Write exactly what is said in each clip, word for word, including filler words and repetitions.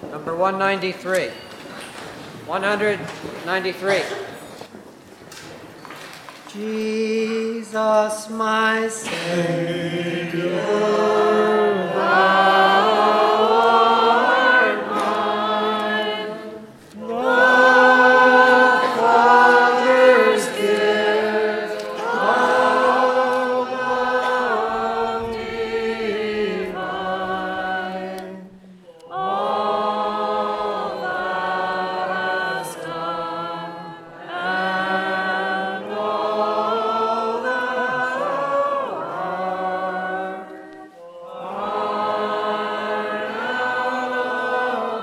Number one ninety-three. one ninety-three. Jesus, my Savior, thou art mine. The Father's gift of love divine. All thou hast done, and all thou art, are now a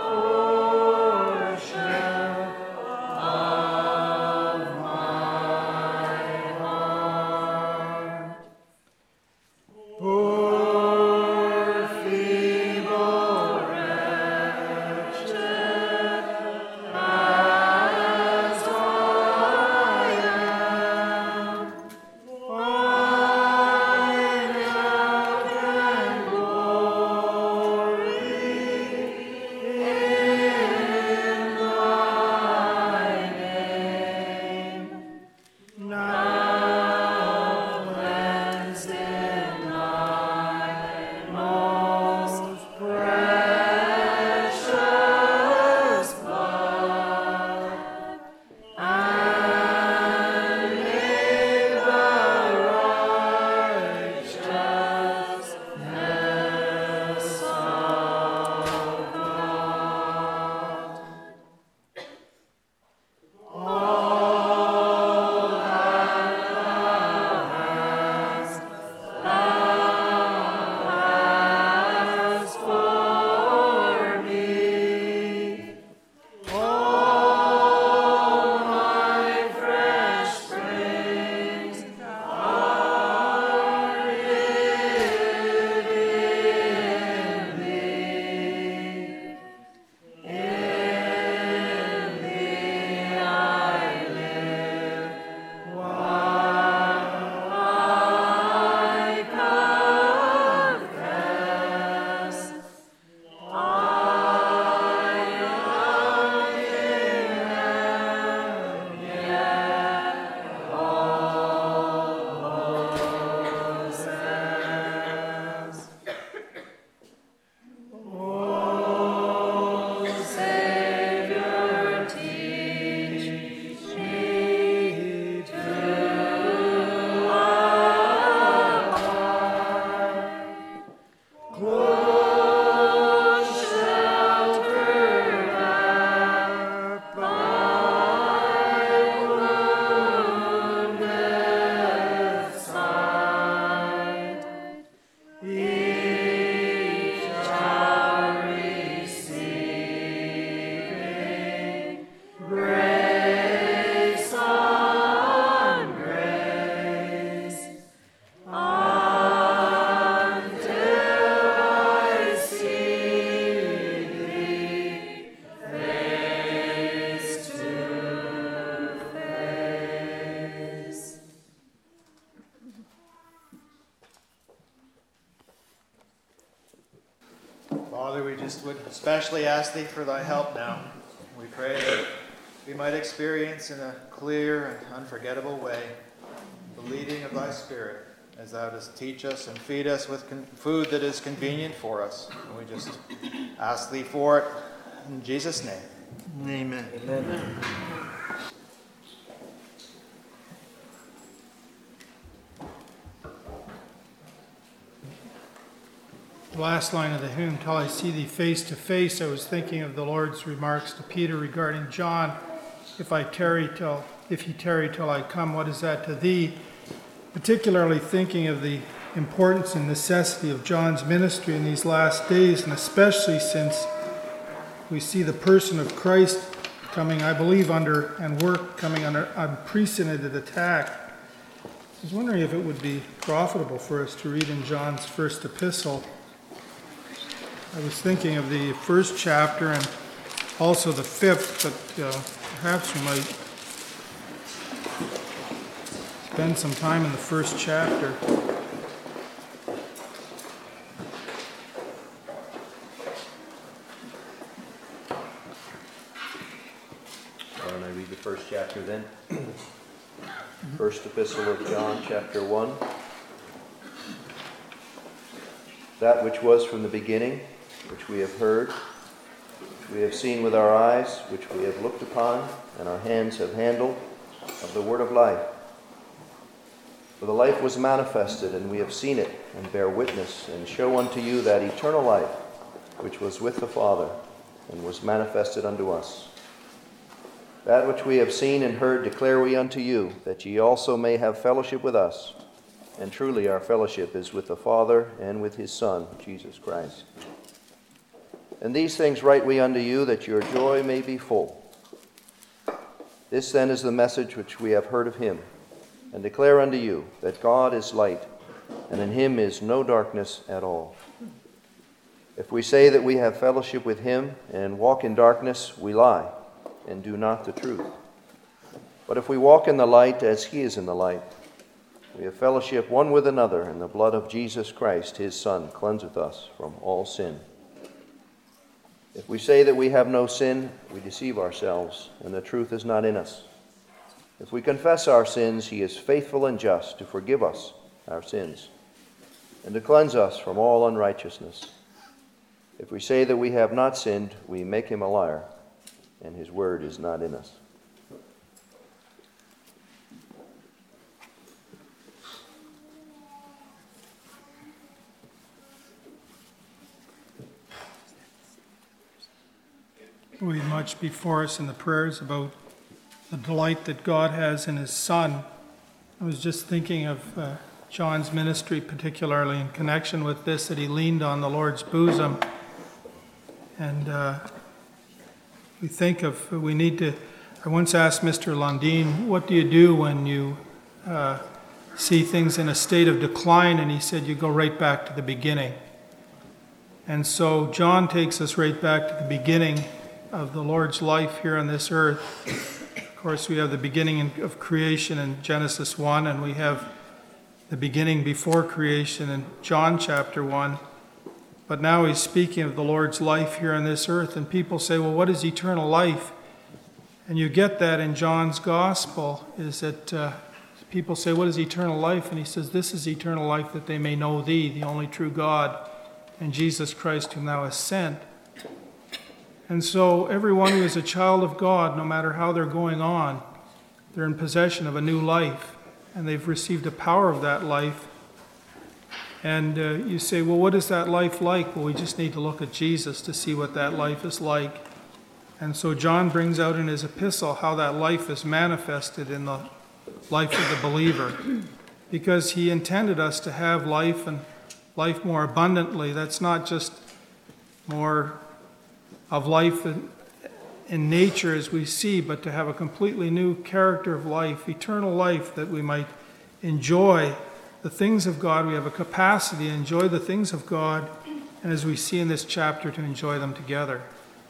portion of my heart. Poor, feeble, wretched as I am, find help and glory in thy name. Now cleansed in thy most precious blood, and made the righteousness of God. All that thou hast, thou hast for me. All my fresh springs are hid in thee. In thee I live while I confess I am in yet all possess. O Savior, teach me to abide. Close shelter at thy wounded side. Each hour receiving grace on grace, until I see thee face to face. Father, we just would especially ask thee for thy help now. We pray that we might experience in a clear and unforgettable way the leading of thy Spirit as thou dost teach us and feed us with con- food that is convenient for us. And we just ask thee for it in Jesus' name. Amen. Amen. The last line of the hymn, "Till I see thee face to face," I was thinking of the Lord's remarks to Peter regarding John. If I tarry till, if he tarry till I come, what is that to thee? Particularly thinking of the importance and necessity of John's ministry in these last days, and especially since we see the person of Christ coming, I believe, under, and work coming under unprecedented attack. I was wondering if it would be profitable for us to read in John's first epistle. I was thinking of the first chapter and also the fifth, but uh, perhaps we might spend some time in the first chapter. the first chapter then. First epistle of John, chapter one. That which was from the beginning, which we have heard, which we have seen with our eyes, which we have looked upon, and our hands have handled, of the word of life. For the life was manifested, and we have seen it, and bear witness, and show unto you that eternal life, which was with the Father, and was manifested unto us. That which we have seen and heard declare we unto you, that ye also may have fellowship with us. And truly our fellowship is with the Father and with his Son, Jesus Christ. And these things write we unto you, that your joy may be full. This then is the message which we have heard of him, and declare unto you, that God is light, and in him is no darkness at all. If we say that we have fellowship with him, and walk in darkness, we lie, and do not the truth. But if we walk in the light as he is in the light, we have fellowship one with another, and the blood of Jesus Christ, his Son, cleanseth us from all sin. If we say that we have no sin, we deceive ourselves, and the truth is not in us. If we confess our sins, he is faithful and just to forgive us our sins, and to cleanse us from all unrighteousness. If we say that we have not sinned, we make him a liar, and his word is not in us. We have much before us in the prayers about the delight that God has in his Son. I was just thinking of uh, John's ministry, particularly in connection with this, that he leaned on the Lord's bosom. And uh, we think of, we need to, I once asked Mister Lundeen, what do you do when you uh, see things in a state of decline? And he said, you go right back to the beginning. And so John takes us right back to the beginning of the Lord's life here on this earth. Of course, we have the beginning of creation in Genesis one, and we have the beginning before creation in John chapter one. But now he's speaking of the Lord's life here on this earth, and people say, well, what is eternal life? And you get that in John's gospel, is that uh, people say, what is eternal life? And he says, this is eternal life, that they may know thee, the only true God, and Jesus Christ whom thou hast sent. And so everyone who is a child of God, no matter how they're going on, they're in possession of a new life, and they've received the power of that life. And uh, you say, well, what is that life like? Well, we just need to look at Jesus to see what that life is like. And so John brings out in his epistle how that life is manifested in the life of the believer, because he intended us to have life, and life more abundantly. That's not just more of life in, in nature as we see, but to have a completely new character of life, eternal life, that we might enjoy the things of God. We have a capacity to enjoy the things of God, and as we see in this chapter, to enjoy them together.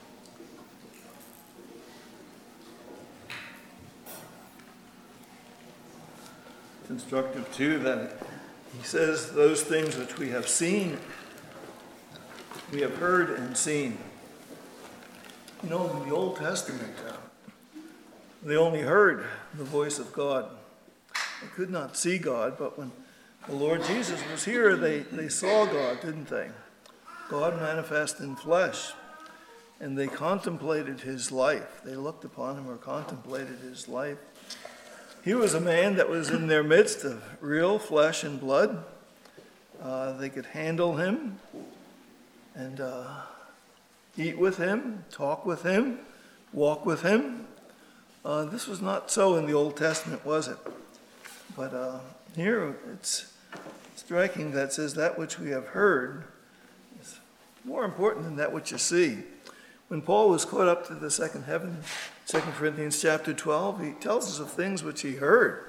It's instructive, too, that he says those things which we have seen, we have heard and seen. You know, in the Old Testament, uh, they only heard the voice of God. They could not see God, but when the Lord Jesus was here, they, they saw God, didn't they? God manifest in flesh. And they contemplated his life. They looked upon him or contemplated his life. He was a man that was in their midst of real flesh and blood. Uh, they could handle him and uh, eat with him, talk with him, walk with him. Uh, this was not so in the Old Testament, was it? But uh, here it's striking that it says that which we have heard is more important than that which you see. When Paul was caught up to the second heaven, Second Corinthians chapter twelve, he tells us of things which he heard.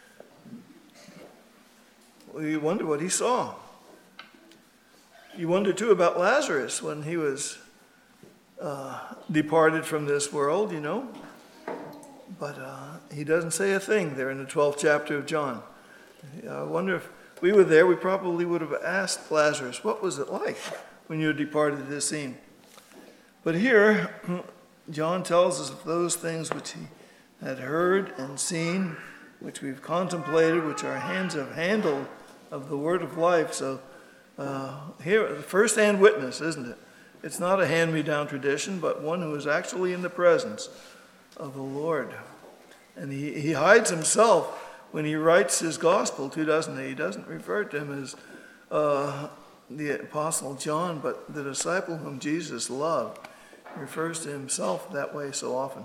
We wonder what he saw. You wonder too about Lazarus when he was uh, departed from this world, you know. But uh, he doesn't say a thing there in the twelfth chapter of John. I wonder if we were there, we probably would have asked Lazarus, what was it like when you departed this scene? But here, John tells us of those things which he had heard and seen, which we've contemplated, which our hands have handled of the word of life. So uh, here, first-hand witness, isn't it? It's not a hand-me-down tradition, but one who is actually in the presence of the Lord. And he, he hides himself when he writes his gospel too, doesn't he? He doesn't refer to him as uh, the Apostle John, but the disciple whom Jesus loved. He refers to himself that way so often.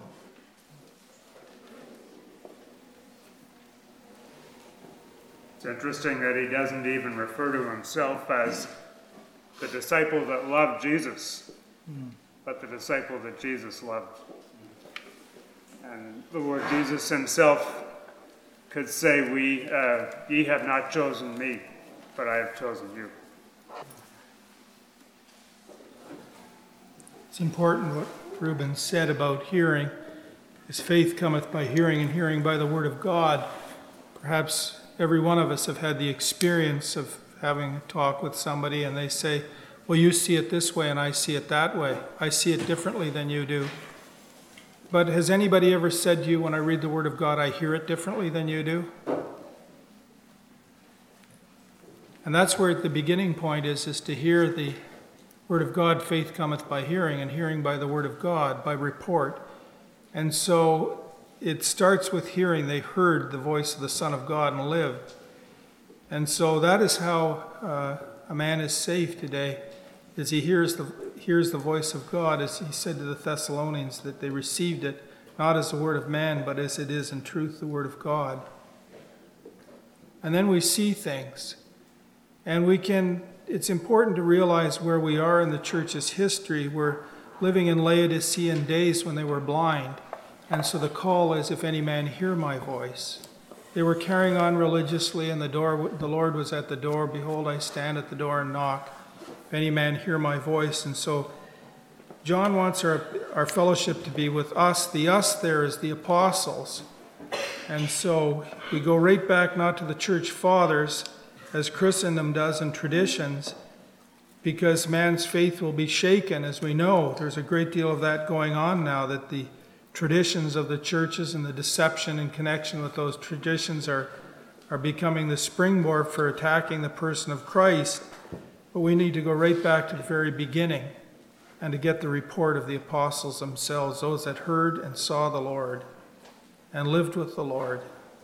It's interesting that he doesn't even refer to himself as the disciple that loved Jesus, mm. but the disciple that Jesus loved. And the Lord Jesus himself could say, "We, uh, ye have not chosen me, but I have chosen you." It's important what Reuben said about hearing. His faith cometh by hearing, and hearing by the word of God. Perhaps every one of us have had the experience of having a talk with somebody and they say, well, you see it this way and I see it that way. I see it differently than you do. But has anybody ever said to you, when I read the word of God, I hear it differently than you do? And that's where the beginning point is, is to hear the word of God. Faith cometh by hearing, and hearing by the word of God, by report. And so it starts with hearing. They heard the voice of the Son of God and lived. And so that is how uh, a man is saved today, is he hears the hears the voice of God, as he said to the Thessalonians, that they received it not as the word of man, but as it is in truth the word of God. And then we see things. And we can, it's important to realize where we are in the church's history. We're living in Laodicean days when they were blind. And so the call is, if any man hear my voice. They were carrying on religiously, and the door, the Lord was at the door. Behold, I stand at the door and knock. If any man hear my voice. And so John wants our, our fellowship to be with us. The us there is the apostles. And so we go right back not to the church fathers, as Christendom does in traditions, because man's faith will be shaken. As we know, there's a great deal of that going on now, that the traditions of the churches and the deception in connection with those traditions are, are becoming the springboard for attacking the person of Christ. But we need to go right back to the very beginning and to get the report of the apostles themselves, those that heard and saw the Lord and lived with the Lord.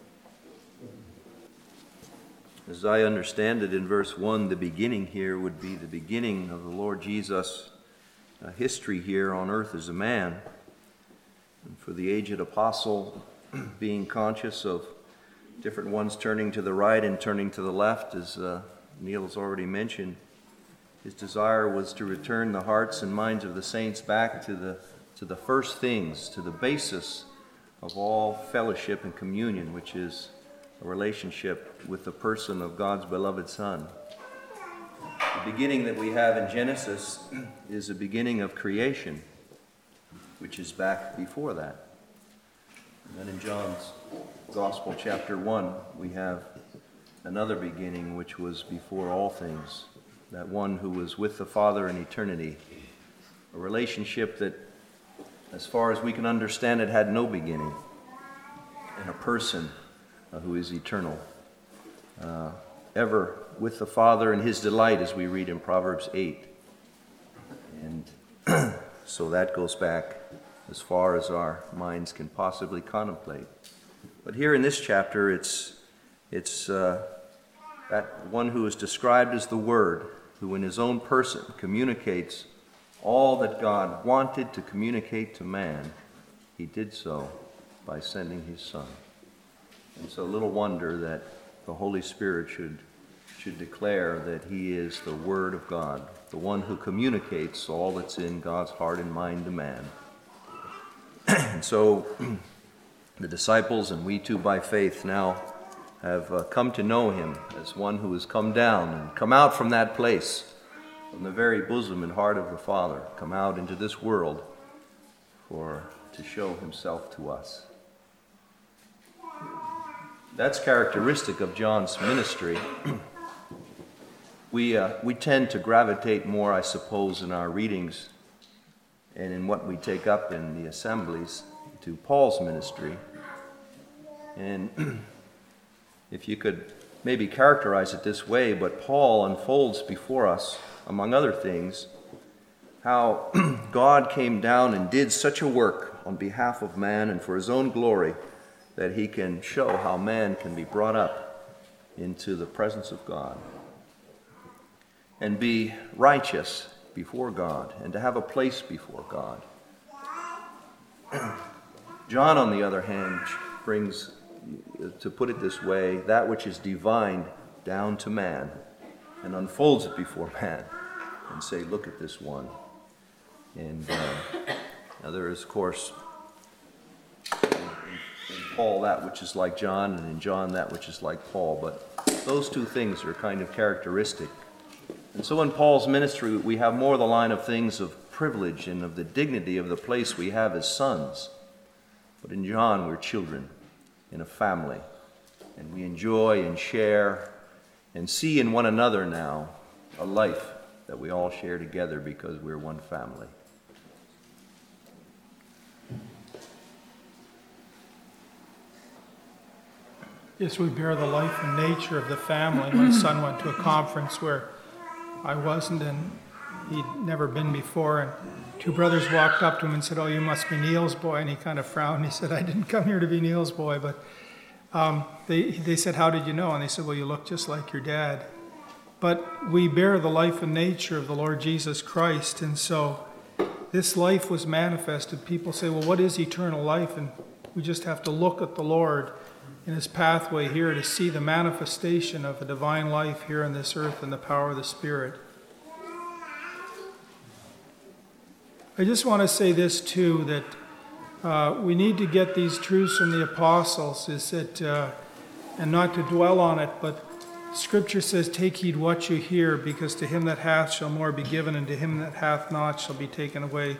As I understand it, in verse one, the beginning here would be the beginning of the Lord Jesus' uh, history here on earth as a man. And for the aged apostle, being conscious of different ones turning to the right and turning to the left, as uh, Neil has already mentioned, his desire was to return the hearts and minds of the saints back to the to the first things, to the basis of all fellowship and communion, which is a relationship with the person of God's beloved Son. The beginning that we have in Genesis is a beginning of creation, which is back before that. And then in John's Gospel, chapter one, we have another beginning, which was before all things, that one who was with the Father in eternity, a relationship that, as far as we can understand it, had no beginning, and a person uh, who is eternal, uh, ever with the Father in his delight, as we read in Proverbs eight. And so that goes back as far as our minds can possibly contemplate. But here in this chapter, it's it's uh, that one who is described as the Word, who in his own person communicates all that God wanted to communicate to man. He did so by sending his Son. And so little wonder that the Holy Spirit should should declare that he is the Word of God, the one who communicates all that's in God's heart and mind to man. And so the disciples, and we too by faith now, have uh, come to know him as one who has come down and come out from that place, from the very bosom and heart of the Father, come out into this world for to show himself to us. That's characteristic of John's ministry. we uh, we tend to gravitate more, I suppose, in our readings and in what we take up in the assemblies to Paul's ministry. And if you could maybe characterize it this way, but Paul unfolds before us, among other things, how God came down and did such a work on behalf of man and for his own glory that he can show how man can be brought up into the presence of God and be righteous before God and to have a place before God. John, on the other hand, brings, to put it this way, that which is divine down to man and unfolds it before man and say, look at this one. And uh, now there is, of course, in, in Paul that which is like John, and in John that which is like Paul, but those two things are kind of characteristic. And so in Paul's ministry, we have more the line of things of privilege and of the dignity of the place we have as sons. But in John, we're children in a family, and we enjoy and share and see in one another now a life that we all share together because we're one family. Yes, we bear the life and nature of the family. My son went to a conference where I wasn't, and he'd never been before, and two brothers walked up to him and said, "Oh, you must be Neil's boy," and he kind of frowned. He said, "I didn't come here to be Neil's boy," but um, they, they said, "How did you know?" And they said, "Well, you look just like your dad." But we bear the life and nature of the Lord Jesus Christ, and so this life was manifested. People say, well, what is eternal life? And we just have to look at the Lord in his pathway here to see the manifestation of a divine life here on this earth and the power of the Spirit. I just want to say this too, that uh, we need to get these truths from the apostles, is that, uh, and not to dwell on it, but Scripture says, take heed what you hear, because to him that hath shall more be given, and to him that hath not shall be taken away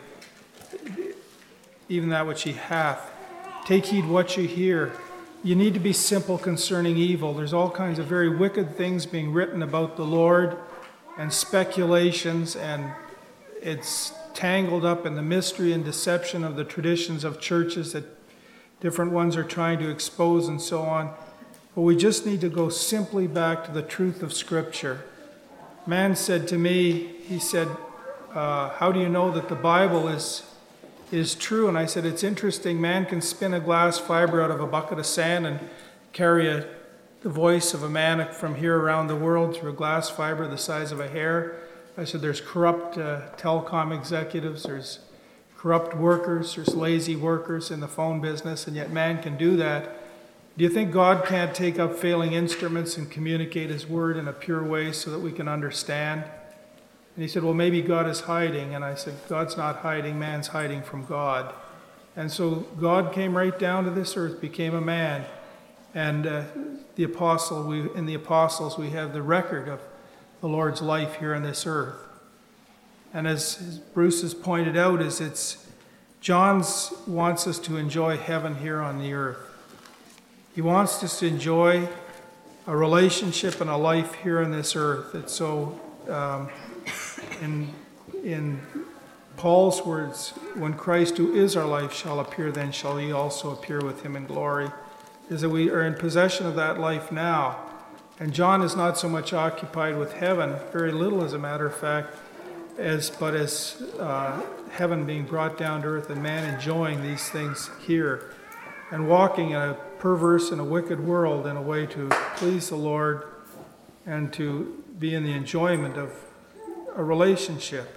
even that which he hath. Take heed what you hear. You need to be simple concerning evil. There's all kinds of very wicked things being written about the Lord, and speculations, and it's tangled up in the mystery and deception of the traditions of churches that different ones are trying to expose and so on. But we just need to go simply back to the truth of Scripture. Man said to me, he said, uh, how do you know that the Bible is is true? And I said, it's interesting. Man can spin a glass fiber out of a bucket of sand and carry a, the voice of a man from here around the world through a glass fiber the size of a hair. I said, there's corrupt uh, telecom executives, there's corrupt workers, there's lazy workers in the phone business, and yet man can do that. Do you think God can't take up failing instruments and communicate his word in a pure way so that we can understand? And he said, well, maybe God is hiding. And I said, God's not hiding, man's hiding from God. And so God came right down to this earth, became a man. And uh, the apostle, we, in the apostles, we have the record of the Lord's life here on this earth. And as, as Bruce has pointed out, is it's John's wants us to enjoy heaven here on the earth. He wants us to enjoy a relationship and a life here on this earth. It's so, um, in, in Paul's words, when Christ, who is our life, shall appear, then shall he also appear with him in glory. Is that we are in possession of that life now. And John is not so much occupied with heaven, very little as a matter of fact, as but as uh, heaven being brought down to earth and man enjoying these things here and walking in a perverse and a wicked world in a way to please the Lord and to be in the enjoyment of a relationship.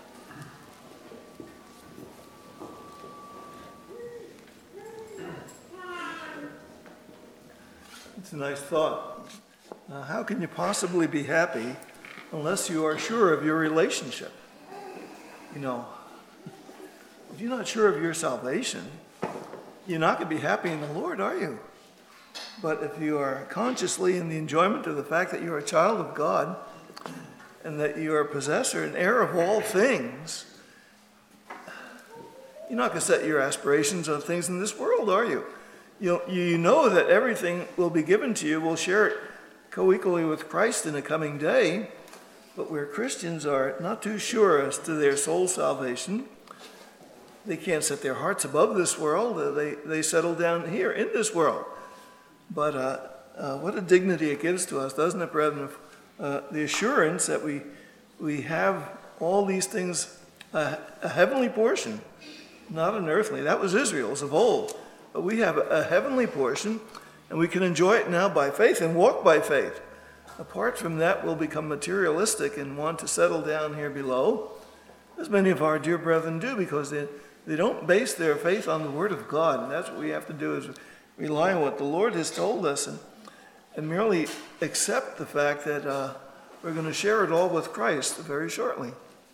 It's a nice thought. Uh, how can you possibly be happy unless you are sure of your relationship? You know, if you're not sure of your salvation, you're not going to be happy in the Lord, are you? But if you are consciously in the enjoyment of the fact that you're a child of God and that you are a possessor and heir of all things, you're not going to set your aspirations on things in this world, are you? You you know that everything will be given to you. We'll share it co-equally with Christ in the coming day. But where Christians are not too sure as to their soul salvation, they can't set their hearts above this world. They, they settle down here in this world. But uh, uh, what a dignity it gives to us, doesn't it, brethren? Uh, the assurance that we we have all these things, uh, a heavenly portion, not an earthly. That was Israel's of old. But we have a, a heavenly portion, and we can enjoy it now by faith and walk by faith. Apart from that, we'll become materialistic and want to settle down here below, as many of our dear brethren do, because they, they don't base their faith on the Word of God. And that's what we have to do, is rely on what the Lord has told us, and, and merely accept the fact that uh, we're going to share it all with Christ very shortly.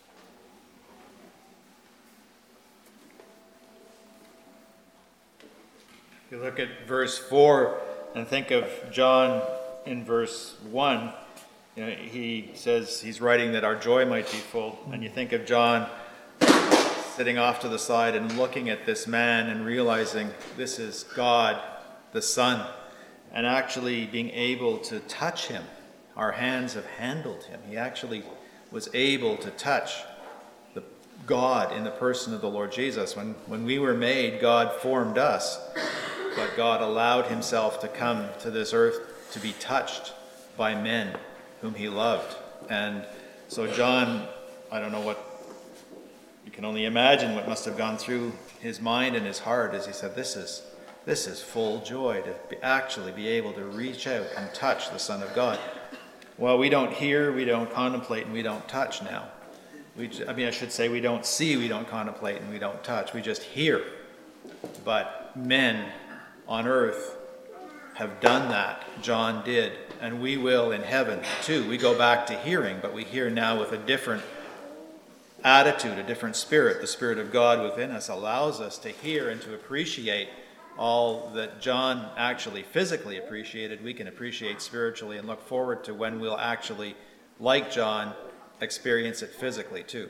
If you look at verse four and think of John in verse one, you know, he says he's writing that our joy might be full. And you think of John sitting off to the side and looking at this man and realizing this is God, the Son, and actually being able to touch him. Our hands have handled him. He actually was able to touch the God in the person of the Lord Jesus. When, when we were made, God formed us, but God allowed himself to come to this earth to be touched by men whom he loved. And so John, I don't know what, you can only imagine what must have gone through his mind and his heart as he said, this is this is full joy to be, actually be able to reach out and touch the Son of God. Well, we don't hear, we don't contemplate, and we don't touch now. We, I mean, I should say we don't see, we don't contemplate, and we don't touch. We just hear. But men on earth have done that. John did, and we will in heaven too. We go back to hearing, but we hear now with a different attitude, a different spirit. The Spirit of God within us allows us to hear and to appreciate all that John actually physically appreciated. We can appreciate spiritually and look forward to when we'll actually, like John, experience it physically too.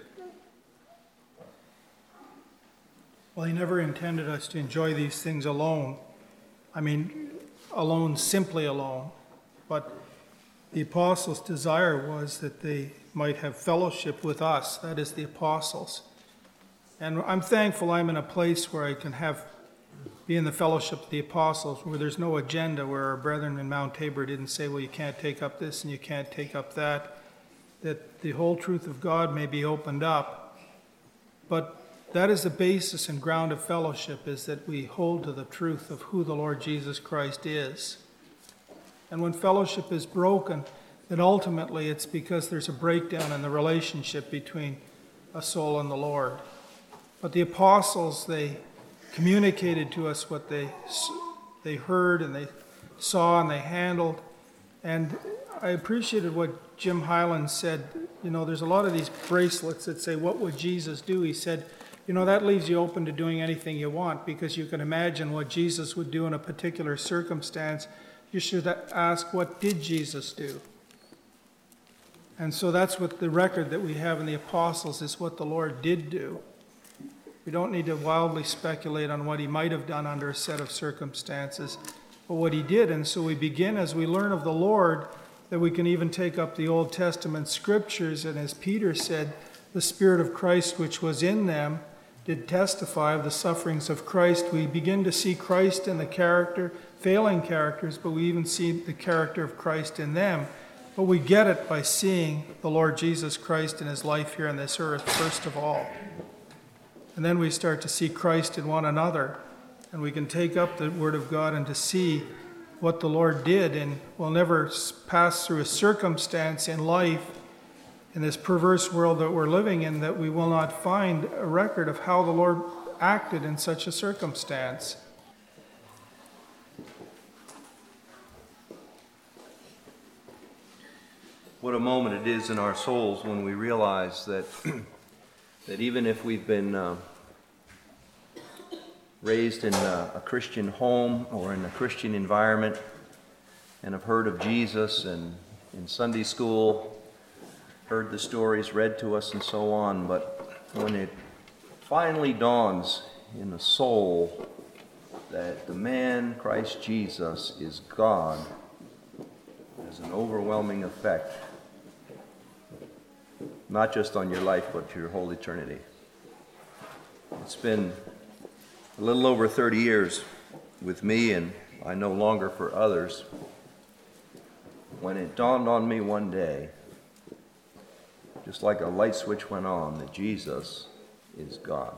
Well, he never intended us to enjoy these things alone. I mean, alone, simply alone. But the apostles' desire was that they might have fellowship with us, that is, the apostles. And I'm thankful I'm in a place where I can have be in the fellowship of the apostles, where there's no agenda, where our brethren in Mount Tabor didn't say, well, you can't take up this and you can't take up that, that the whole truth of God may be opened up. But that is the basis and ground of fellowship, is that we hold to the truth of who the Lord Jesus Christ is. And when fellowship is broken, then ultimately it's because there's a breakdown in the relationship between a soul and the Lord. But the apostles, they communicated to us what they they heard and they saw and they handled. And I appreciated what Jim Highland said. You know, there's a lot of these bracelets that say, what would Jesus do? He said, you know, that leaves you open to doing anything you want, because you can imagine what Jesus would do in a particular circumstance. You should ask, what did Jesus do? And so that's what the record that we have in the apostles is, what the Lord did do. We don't need to wildly speculate on what he might have done under a set of circumstances, but what he did. And so we begin, as we learn of the Lord, that we can even take up the Old Testament scriptures, and as Peter said, the Spirit of Christ which was in them did testify of the sufferings of Christ. We begin to see Christ in the character, failing characters, but we even see the character of Christ in them. But we get it by seeing the Lord Jesus Christ in his life here on this earth, first of all. And then we start to see Christ in one another, and we can take up the Word of God and to see what the Lord did. And we'll never pass through a circumstance in life, in this perverse world that we're living in, that we will not find a record of how the Lord acted in such a circumstance. What a moment it is in our souls when we realize that that even if we've been uh, raised in a, a Christian home or in a Christian environment and have heard of Jesus and in Sunday school, heard the stories read to us and so on, but when it finally dawns in the soul that the man, Christ Jesus, is God, it has an overwhelming effect, not just on your life, but your whole eternity. It's been a little over thirty years with me, and I no longer for others, when it dawned on me one day, just like a light switch went on, that Jesus is God.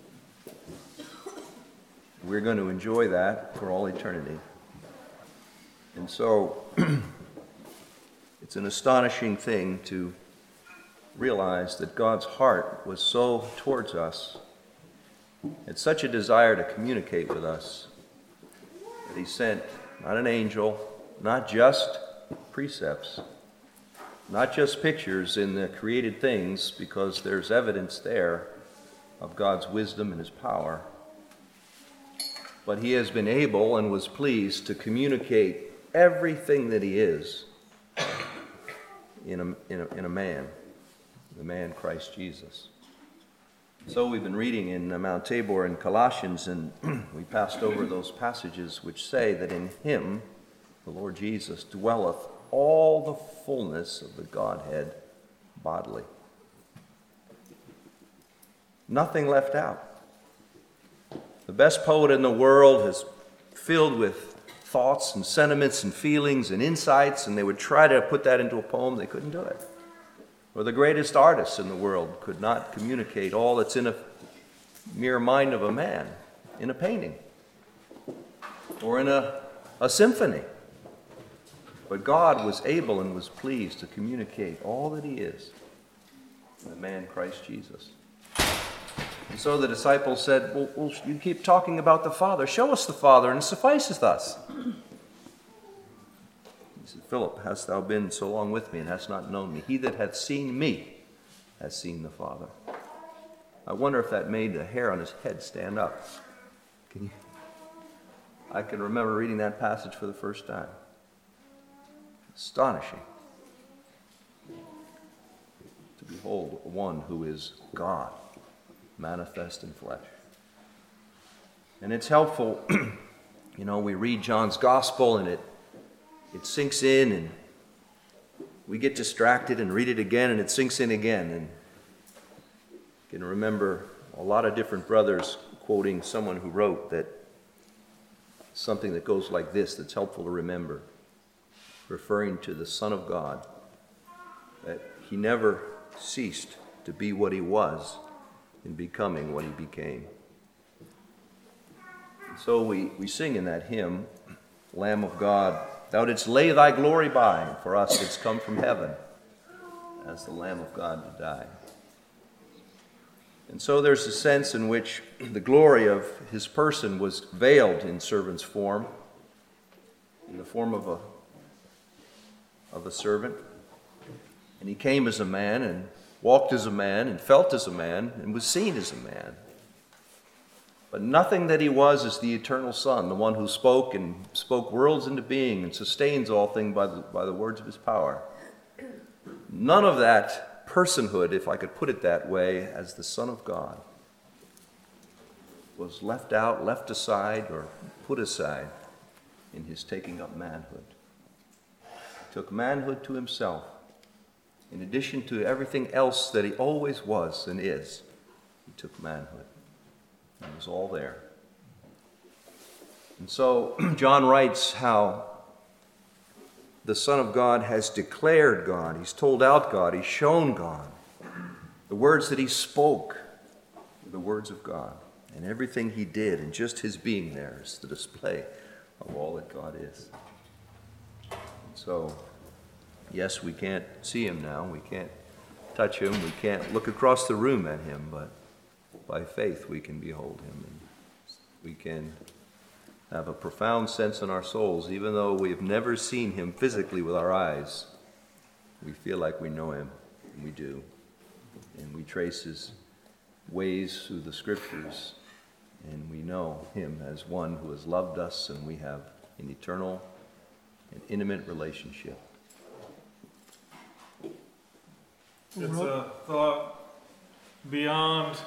We're going to enjoy that for all eternity. And so, it's an astonishing thing to realize that God's heart was so towards us, had such a desire to communicate with us, that he sent not an angel, not just precepts, not just pictures in the created things, because there's evidence there of God's wisdom and his power, but he has been able and was pleased to communicate everything that he is in a, in a, in a man, the man Christ Jesus. So we've been reading in Mount Tabor and Colossians, and we passed over those passages which say that in him, the Lord Jesus, dwelleth all the fullness of the Godhead bodily. Nothing left out. The best poet in the world is filled with thoughts and sentiments and feelings and insights, and they would try to put that into a poem. They couldn't do it. Or the greatest artists in the world could not communicate all that's in a mere mind of a man in a painting or in a, a symphony. But God was able and was pleased to communicate all that he is in the man Christ Jesus. And so the disciples said, well, well, you keep talking about the Father. Show us the Father, and it sufficeth us. He said, Philip, hast thou been so long with me, and hast not known me? He that hath seen me has seen the Father. I wonder if that made the hair on his head stand up. Can you? I can remember reading that passage for the first time. Astonishing to behold one who is God manifest in flesh. And it's helpful, you know, we read John's gospel and it it sinks in, and we get distracted and read it again and it sinks in again. And you can remember a lot of different brothers quoting someone who wrote that something that goes like this, that's helpful to remember, referring to the Son of God, that he never ceased to be what he was in becoming what he became. And so we, we sing in that hymn, Lamb of God, thou didst lay thy glory by, and for us didst come from heaven as the Lamb of God to die. And so there's a sense in which the glory of his person was veiled in servant's form, in the form of a of a servant. And he came as a man and walked as a man and felt as a man and was seen as a man. But nothing that he was is the eternal Son, the one who spoke and spoke worlds into being and sustains all things by the, by the words of his power. None of that personhood, if I could put it that way, as the Son of God, was left out, left aside, or put aside in his taking up manhood. He took manhood to himself. In addition to everything else that he always was and is, he took manhood. It was all there. And so John writes how the Son of God has declared God. He's told out God. He's shown God. The words that he spoke were the words of God. And everything he did and just his being there is the display of all that God is. And so, yes, we can't see him now. We can't touch him. We can't look across the room at him. But by faith we can behold him. And we can have a profound sense in our souls, even though we have never seen him physically with our eyes. We feel like we know him, and we do. And we trace his ways through the scriptures, and we know him as one who has loved us, and we have an eternal and intimate relationship. It's a thought beyond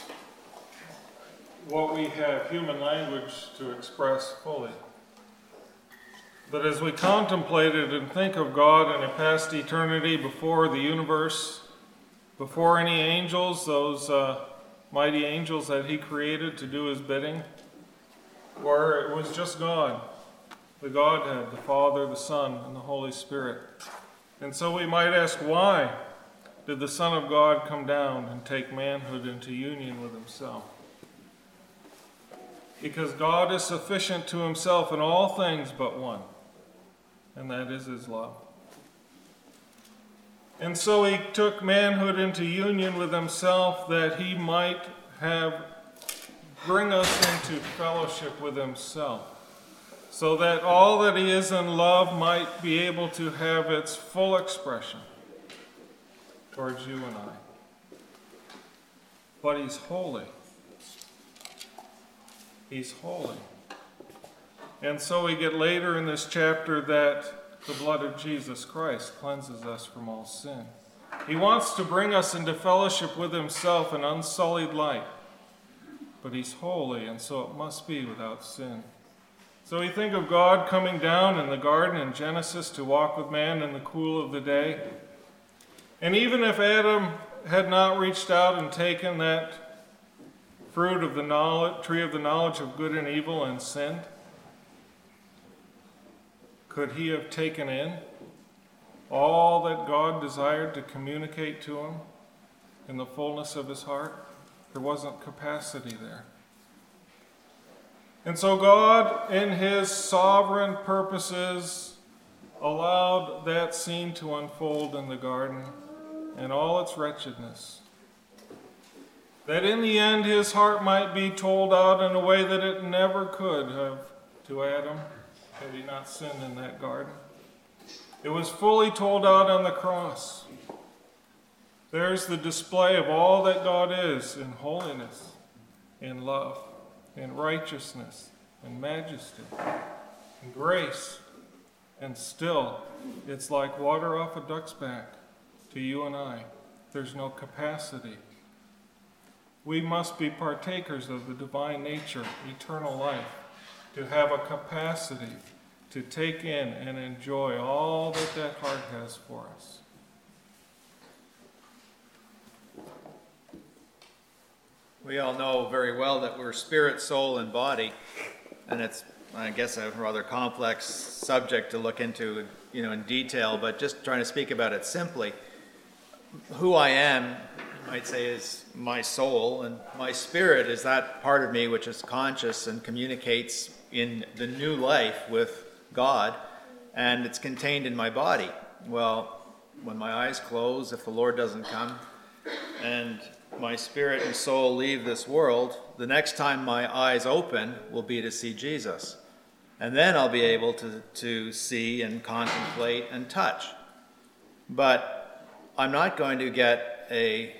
what we have human language to express fully. But as we contemplate it and think of God in a past eternity before the universe, before any angels, those uh, mighty angels that he created to do his bidding, where it was just God, the Godhead, the Father, the Son, and the Holy Spirit. And so we might ask, why did the Son of God come down and take manhood into union with himself? Because God is sufficient to himself in all things but one, and that is his love. And so he took manhood into union with himself that he might have bring us into fellowship with himself, so that all that he is in love might be able to have its full expression towards you and I. But he's holy. He's holy. And so we get later in this chapter that the blood of Jesus Christ cleanses us from all sin. He wants to bring us into fellowship with himself in unsullied light. But he's holy, and so it must be without sin. So we think of God coming down in the garden in Genesis to walk with man in the cool of the day. And even if Adam had not reached out and taken that fruit of the knowledge, tree of the knowledge of good and evil and sinned, could he have taken in all that God desired to communicate to him in the fullness of his heart? There wasn't capacity there. And so God, in his sovereign purposes, allowed that scene to unfold in the garden and all its wretchedness. That in the end his heart might be told out in a way that it never could have to Adam had he not sinned in that garden. It was fully told out on the cross. There's the display of all that God is in holiness, in love, in righteousness, in majesty, in grace. And still, it's like water off a duck's back to you and I. There's no capacity. We must be partakers of the divine nature, eternal life, to have a capacity to take in and enjoy all that that heart has for us. We all know very well that we're spirit, soul, and body, and it's, I guess, a rather complex subject to look into, you know, in detail, but just trying to speak about it simply. Who I am, you might say, is my soul, and my spirit is that part of me which is conscious and communicates in the new life with God, and it's contained in my body. Well, when my eyes close, if the Lord doesn't come, and my spirit and soul leave this world, the next time my eyes open will be to see Jesus. And then I'll be able to, to see and contemplate and touch. But I'm not going to get a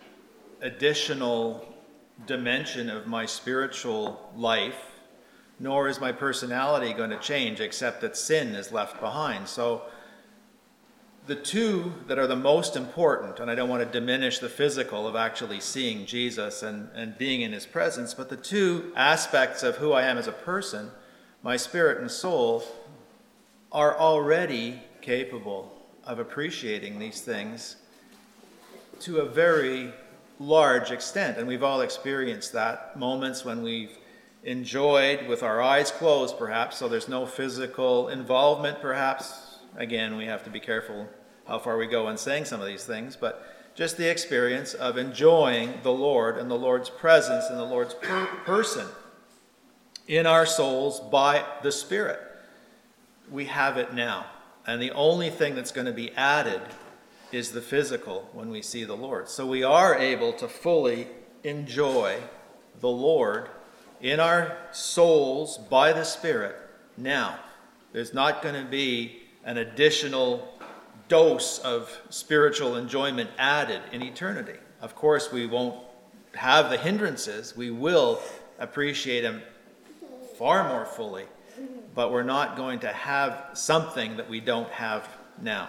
additional dimension of my spiritual life, nor is my personality going to change, except that sin is left behind. So the two that are the most important, and I don't want to diminish the physical of actually seeing Jesus and, and being in his presence, but the two aspects of who I am as a person, my spirit and soul, are already capable of appreciating these things to a very large extent. And we've all experienced that, moments when we've enjoyed with our eyes closed, perhaps, so there's no physical involvement, perhaps. Again, we have to be careful how far we go in saying some of these things, but just the experience of enjoying the Lord and the Lord's presence and the Lord's per- person in our souls by the Spirit. We have it now. And the only thing that's going to be added is the physical when we see the Lord. So we are able to fully enjoy the Lord in our souls by the Spirit now. There's not going to be an additional dose of spiritual enjoyment added in eternity. Of course, we won't have the hindrances. We will appreciate him far more fully, but we're not going to have something that we don't have now.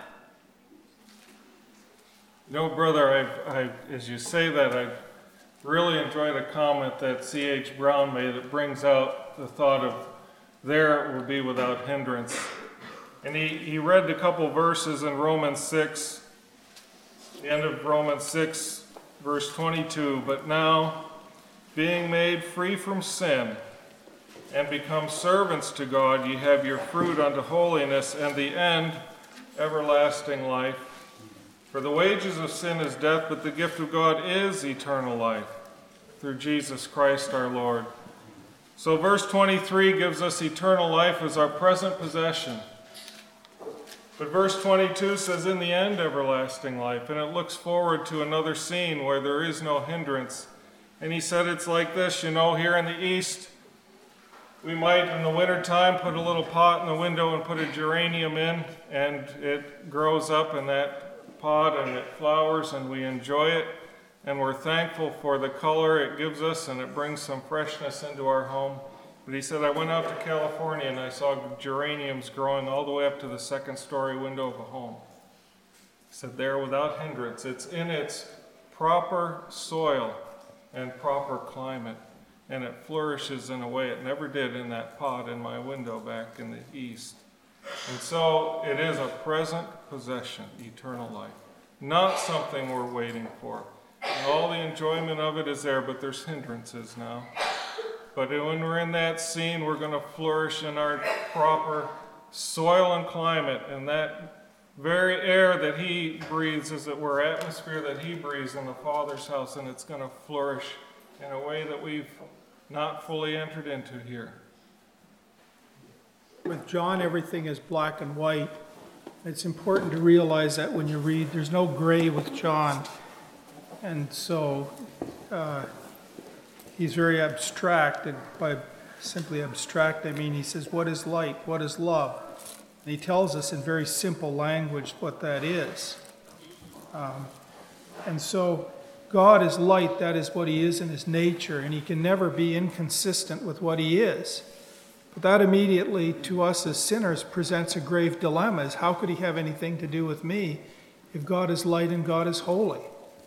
You know, brother, I've, I, as you say that, I really enjoyed a comment that C H Brown made that brings out the thought of there it will be without hindrance. And he, he read a couple verses in Romans six, the end of Romans six, verse twenty-two. But now, being made free from sin and become servants to God, ye have your fruit unto holiness, and the end, everlasting life. For the wages of sin is death, but the gift of God is eternal life, through Jesus Christ our Lord. So verse twenty-three gives us eternal life as our present possession. But verse twenty-two says, in the end, everlasting life, and it looks forward to another scene where there is no hindrance. And he said it's like this, you know, here in the East, we might in the wintertime put a little pot in the window and put a geranium in, and it grows up in that pot and it flowers and we enjoy it, and we're thankful for the color it gives us and it brings some freshness into our home. But he said, I went out to California and I saw geraniums growing all the way up to the second story window of a home. He said, there without hindrance. It's in its proper soil and proper climate, and it flourishes in a way it never did in that pot in my window back in the East. And so it is a present possession, eternal life, not something we're waiting for. And all the enjoyment of it is there, but there's hindrances now. But when we're in that scene, we're going to flourish in our proper soil and climate, and that very air that he breathes, as it were, atmosphere that he breathes in the Father's house, and it's going to flourish in a way that we've not fully entered into here. With John, everything is black and white. It's important to realize that when you read, there's no gray with John. And so uh, he's very abstract, and by simply abstract, I mean he says, what is light? What is love? And he tells us in very simple language what that is. Um, and so God is light, that is what he is in his nature, and he can never be inconsistent with what he is. But that immediately, to us as sinners, presents a grave dilemma, is how could he have anything to do with me if God is light and God is holy?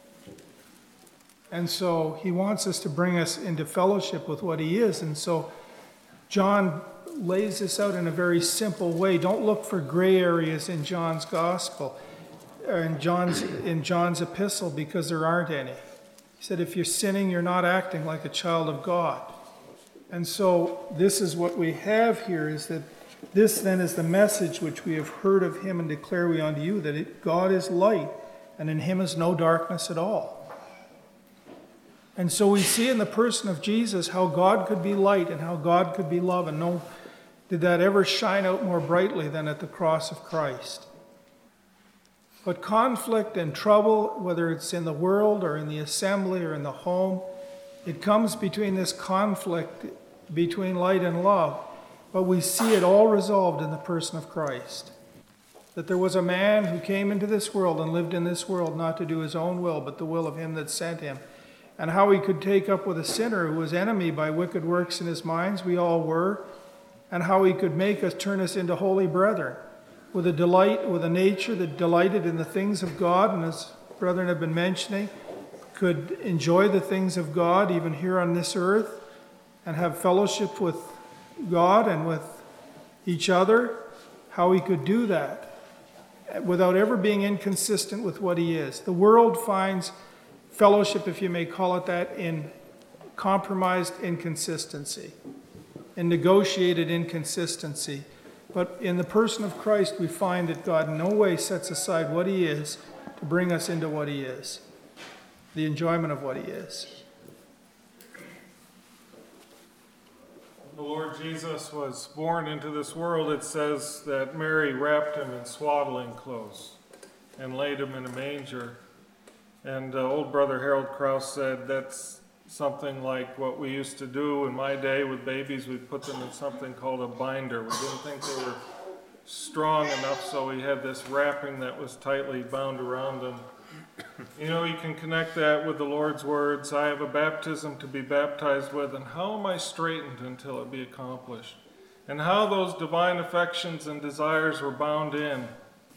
And so he wants us to bring us into fellowship with what he is. And so John lays this out in a very simple way. Don't look for gray areas in John's gospel, or in John's, in John's epistle, because there aren't any. He said, if you're sinning, you're not acting like a child of God. And so this is what we have here, is that this then is the message which we have heard of him and declare we unto you, that it, God is light, and in him is no darkness at all. And so we see in the person of Jesus how God could be light and how God could be love, and no did that ever shine out more brightly than at the cross of Christ. But conflict and trouble, whether it's in the world or in the assembly or in the home, it comes between this conflict between light and love. But we see it all resolved in the person of Christ. That there was a man who came into this world and lived in this world not to do his own will, but the will of him that sent him. And how he could take up with a sinner who was enemy by wicked works in his minds, we all were, and how he could make us, turn us into holy brethren, with a delight, with a nature that delighted in the things of God, and as brethren have been mentioning, could enjoy the things of God even here on this earth, and have fellowship with God and with each other, how he could do that without ever being inconsistent with what he is. The world finds fellowship, if you may call it that, in compromised inconsistency, in negotiated inconsistency. But in the person of Christ, we find that God in no way sets aside what he is to bring us into what he is, the enjoyment of what he is. The Lord Jesus was born into this world. It says that Mary wrapped him in swaddling clothes and laid him in a manger. And uh, old brother Harold Krauss said that's something like what we used to do in my day with babies. We'd put them in something called a binder. We didn't think they were strong enough, so we had this wrapping that was tightly bound around them. You know, you can connect that with the Lord's words, I have a baptism to be baptized with, and how am I straightened until it be accomplished? And how those divine affections and desires were bound in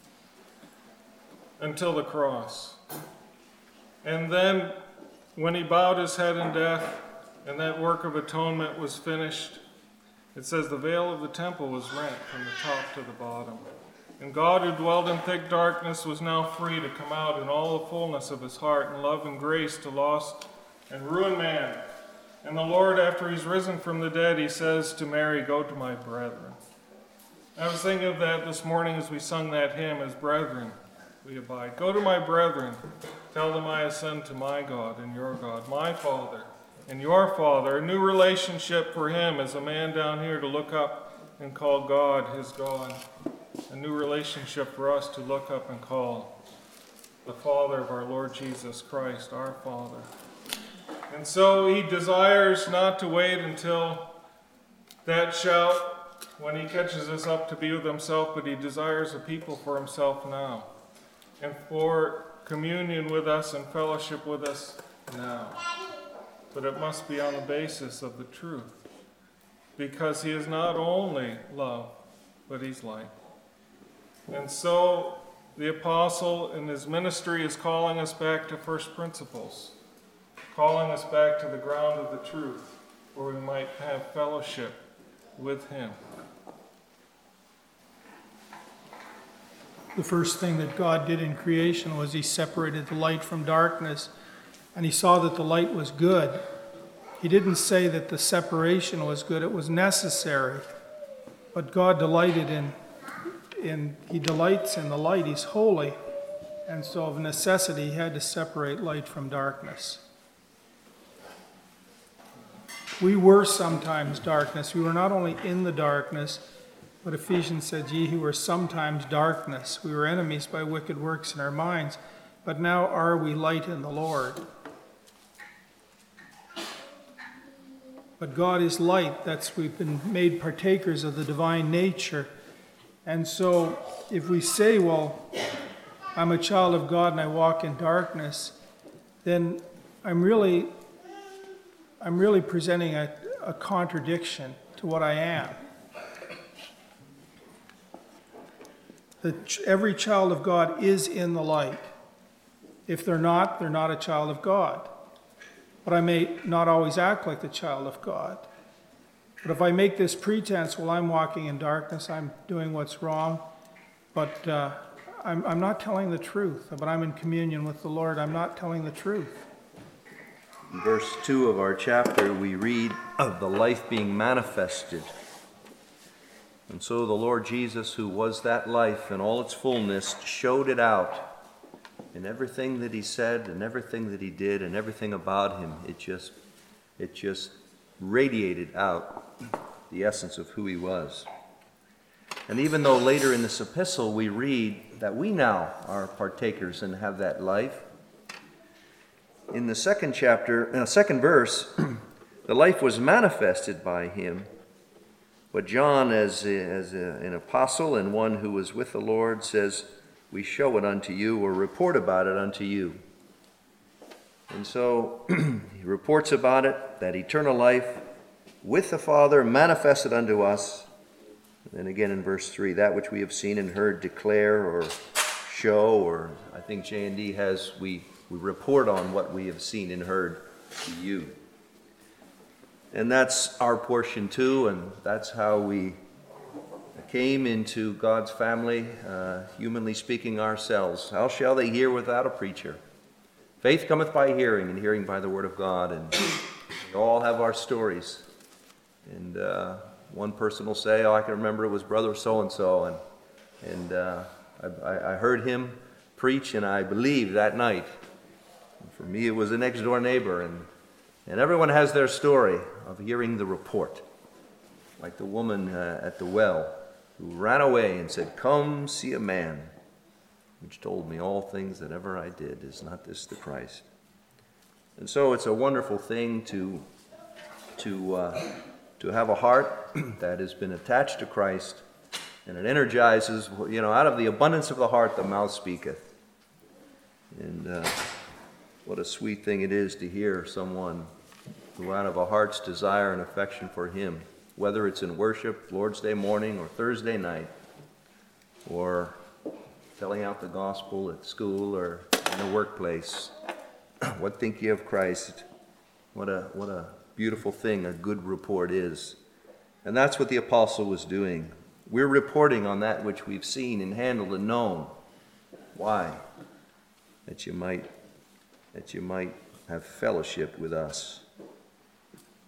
until the cross. And then when he bowed his head in death and that work of atonement was finished, it says the veil of the temple was rent from the top to the bottom. And God, who dwelled in thick darkness, was now free to come out in all the fullness of his heart and love and grace to lost and ruined man, And the Lord, after he's risen from the dead, he says to Mary, "Go to my brethren." I was thinking of that this morning as we sung that hymn, as brethren we abide. Go to my brethren, tell them I ascend to my God and your God, my Father and your Father. A new relationship for him as a man down here to look up and call God his God. A new relationship for us to look up and call the Father of our Lord Jesus Christ, our Father. And so he desires not to wait until that shout when he catches us up to be with himself, but he desires a people for himself now, and for communion with us and fellowship with us now. But it must be on the basis of the truth, because he is not only love, but he's light. And so the apostle in his ministry is calling us back to first principles, calling us back to the ground of the truth, where we might have fellowship with him. The first thing that God did in creation was he separated the light from darkness, and he saw that the light was good. He didn't say that the separation was good, it was necessary. But God delighted in, in he delights in the light, he's holy, and so of necessity he had to separate light from darkness. We were sometimes darkness. We were not only in the darkness, but Ephesians said, ye who were sometimes darkness. We were enemies by wicked works in our minds, but now are we light in the Lord. But God is light. That's, we've been made partakers of the divine nature. And so if we say, well, I'm a child of God and I walk in darkness, then I'm really I'm really presenting a, a contradiction to what I am. The, every child of God is in the light. If they're not, they're not a child of God. But I may not always act like the child of God. But if I make this pretense, well, I'm walking in darkness, I'm doing what's wrong, but uh, I'm, I'm not telling the truth. But I'm in communion with the Lord, I'm not telling the truth. In verse two of our chapter, we read of the life being manifested. And so the Lord Jesus, who was that life in all its fullness, showed it out in everything that he said and everything that he did and everything about him. It just, it just radiated out the essence of who he was. And even though later in this epistle we read that we now are partakers and have that life, in the second chapter, in the second verse, the life was manifested by him. But John, as, a, as a, an apostle and one who was with the Lord, says, we show it unto you, or report about it unto you. And so he reports about it, that eternal life with the Father manifested unto us. And then again in verse three, that which we have seen and heard declare or show, or I think J and D has, we We report on what we have seen and heard to you. And that's our portion too, and that's how we came into God's family, uh, humanly speaking ourselves. How shall they hear without a preacher? Faith cometh by hearing, and hearing by the word of God. And we all have our stories. And uh, one person will say, oh, I can remember it was brother so-and-so, and, and uh, I, I heard him preach, and I believed that night. For me, it was a next-door neighbor, and, and everyone has their story of hearing the report. Like the woman uh, at the well who ran away and said, come see a man, which told me all things that ever I did. Is not this the Christ? And so it's a wonderful thing to, to, uh, to have a heart that has been attached to Christ, and it energizes, you know, out of the abundance of the heart the mouth speaketh. And uh, what a sweet thing it is to hear someone who out of a heart's desire and affection for him, whether it's in worship, Lord's Day morning or Thursday night, or telling out the gospel at school or in the workplace, what think ye of Christ? What a, what a beautiful thing a good report is. And that's what the apostle was doing. We're reporting on that which we've seen and handled and known. Why? That you might that you might have fellowship with us.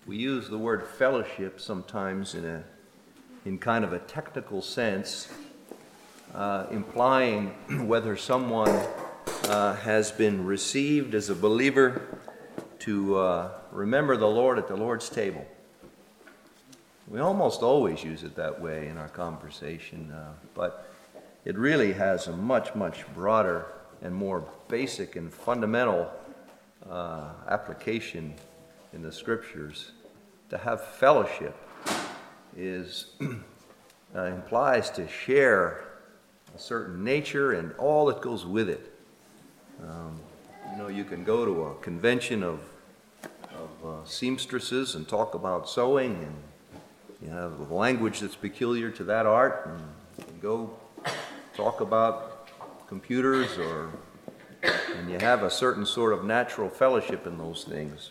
we use the word fellowship sometimes in a in kind of a technical sense, uh, implying whether someone uh, has been received as a believer to uh, remember the Lord at the Lord's table. We almost always use it that way in our conversation, uh, but it really has a much, much broader and more basic and fundamental uh, application in the Scriptures. To have fellowship is uh, implies to share a certain nature and all that goes with it. Um, you know, you can go to a convention of, of uh, seamstresses and talk about sewing, and you have a language that's peculiar to that art, and you can go talk about computers, or and you have a certain sort of natural fellowship in those things.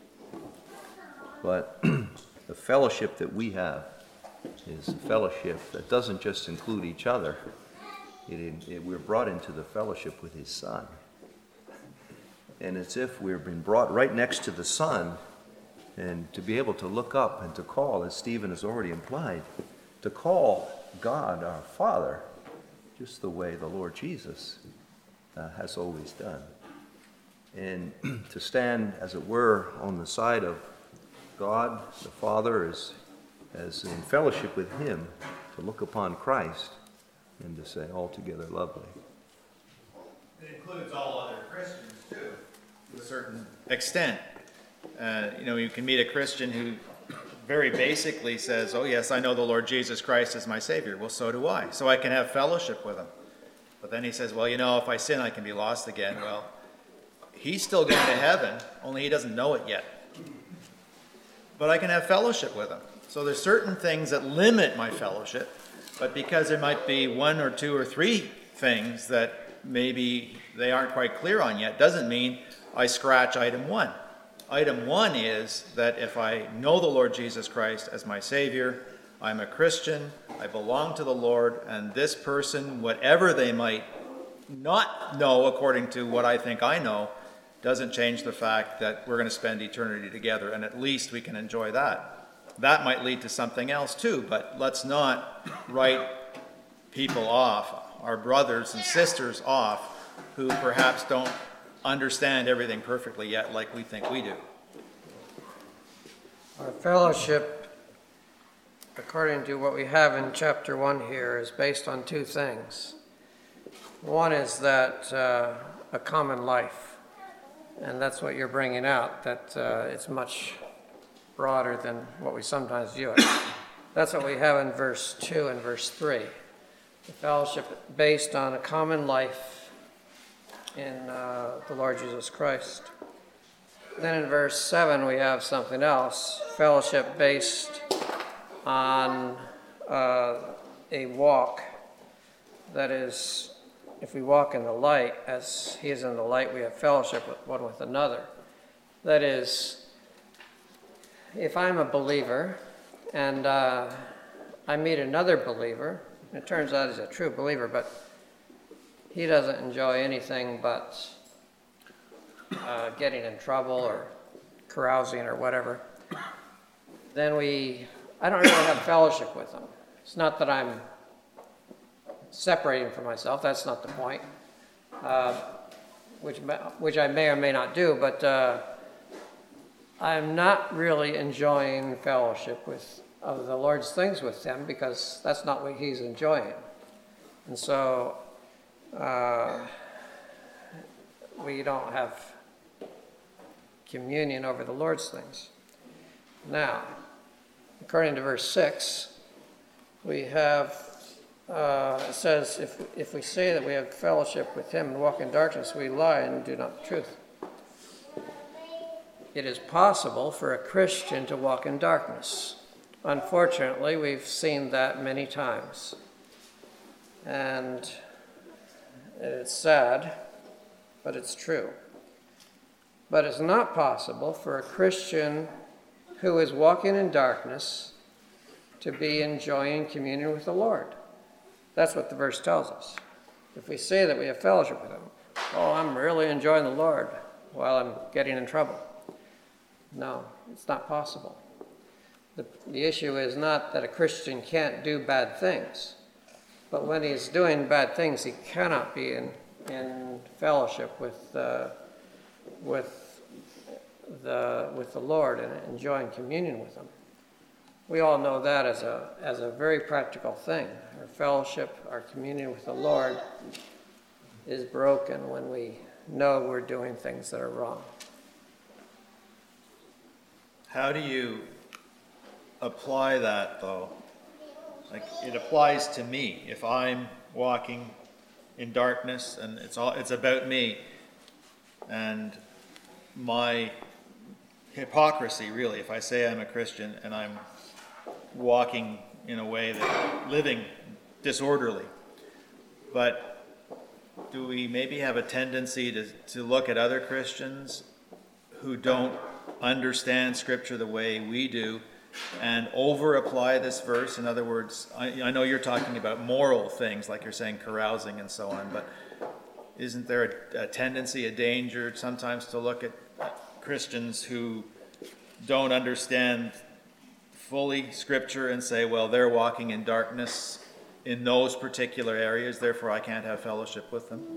But the fellowship that we have is a fellowship that doesn't just include each other. It, it, we're brought into the fellowship with His Son. And it's if we've been brought right next to the Son, and to be able to look up and to call, as Stephen has already implied, to call God our Father, just the way the Lord Jesus uh, has always done. And to stand, as it were, on the side of God, the Father, as, as in fellowship with Him, to look upon Christ and to say, altogether lovely. It includes all other Christians, too, to a certain extent. Uh, you know, you can meet a Christian who very basically says, oh yes, I know the Lord Jesus Christ is my Savior. Well, so do I. So I can have fellowship with Him. But then he says, well, you know, if I sin, I can be lost again. Well, he's still going to heaven, only he doesn't know it yet. But I can have fellowship with Him. So there's certain things that limit my fellowship, but because there might be one or two or three things that maybe they aren't quite clear on yet, doesn't mean I scratch item one. Item one is that if I know the Lord Jesus Christ as my Savior, I'm a Christian, I belong to the Lord, and this person, whatever they might not know according to what I think I know, doesn't change the fact that we're going to spend eternity together, and at least we can enjoy that. That might lead to something else too, but let's not write people off, our brothers and sisters off, who perhaps don't understand everything perfectly yet like we think we do. Our fellowship, according to what we have in chapter one here, is based on two things. One is that uh, a common life, and that's what you're bringing out, that uh, it's much broader than what we sometimes view it. That's what we have in verse two and verse three. The fellowship based on a common life in uh, the Lord Jesus Christ. Then in verse seven we have something else, fellowship based on uh, a walk. That is, if we walk in the light, as He is in the light, we have fellowship with one with another. That is, if I'm a believer and uh, I meet another believer, and it turns out he's a true believer, but he doesn't enjoy anything but uh, getting in trouble or carousing or whatever, then we, I don't really have fellowship with him. It's not that I'm separating from myself, that's not the point, uh, which, which I may or may not do, but uh, I'm not really enjoying fellowship with of the Lord's things with him, because that's not what he's enjoying. And so uh, we don't have communion over the Lord's things. Now, according to verse six, we have, uh, it says, if, if we say that we have fellowship with him and walk in darkness, we lie and do not the truth. It is possible for a Christian to walk in darkness. Unfortunately, we've seen that many times. And it's sad, but it's true. But it's not possible for a Christian who is walking in darkness to be enjoying communion with the Lord. That's what the verse tells us. If we say that we have fellowship with him, oh, I'm really enjoying the Lord while I'm getting in trouble. No, It's not possible. The, the issue is not that a Christian can't do bad things, but when he's doing bad things, he cannot be in, in fellowship with, uh, with, the, with the Lord and enjoying communion with him. We all know that as a, as a very practical thing. Our fellowship, our communion with the Lord is broken when we know we're doing things that are wrong. How do you apply that, though? Like, it applies to me. If I'm walking in darkness and it's all it's about me and my hypocrisy, really, if I say I'm a Christian and I'm walking in a way that living disorderly. But do we maybe have a tendency to, to look at other Christians who don't understand Scripture the way we do and over apply this verse? In other words, I, I know you're talking about moral things, like you're saying carousing and so on, but isn't there a, a tendency, a danger sometimes to look at Christians who don't understand fully Scripture and say, well, they're walking in darkness in those particular areas, therefore I can't have fellowship with them?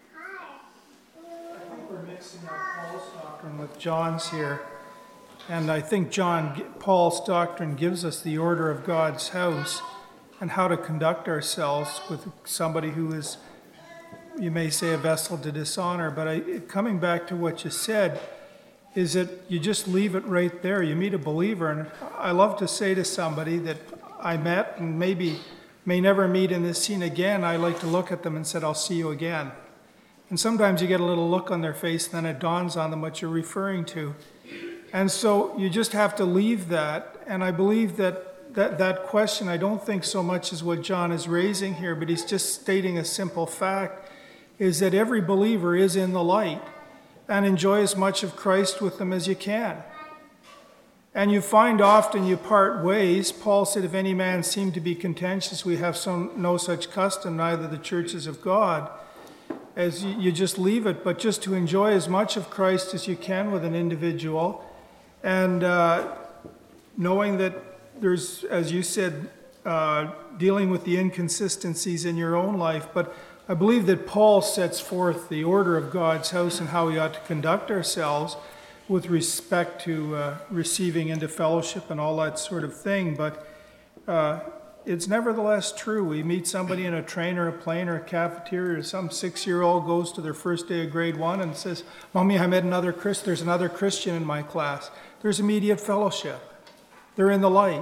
I think we're mixing our Paul's doctrine with John's here. And I think John, Paul's doctrine gives us the order of God's house and how to conduct ourselves with somebody who is, you may say, a vessel to dishonor. But I, coming back to what you said, is that you just leave it right there. You meet a believer, and I love to say to somebody that I met and maybe may never meet in this scene again, I like to look at them and said, I'll see you again. And sometimes you get a little look on their face, and then it dawns on them what you're referring to. And so you just have to leave that. And I believe that that, that question, I don't think so much is what John is raising here, but he's just stating a simple fact, is that every believer is in the light, and enjoy as much of Christ with them as you can. And you find often you part ways. Paul said, if any man seem to be contentious, we have some, no such custom, neither the churches of God. As you, you just leave it, but just to enjoy as much of Christ as you can with an individual. And uh, knowing that there's, as you said, uh, dealing with the inconsistencies in your own life. But I believe that Paul sets forth the order of God's house and how we ought to conduct ourselves with respect to uh, receiving into fellowship and all that sort of thing. But uh, it's nevertheless true. We meet somebody in a train or a plane or a cafeteria, or some six-year-old goes to their first day of grade one and says, Mommy, I met another Christian. There's another Christian in my class. There's immediate fellowship. They're in the light.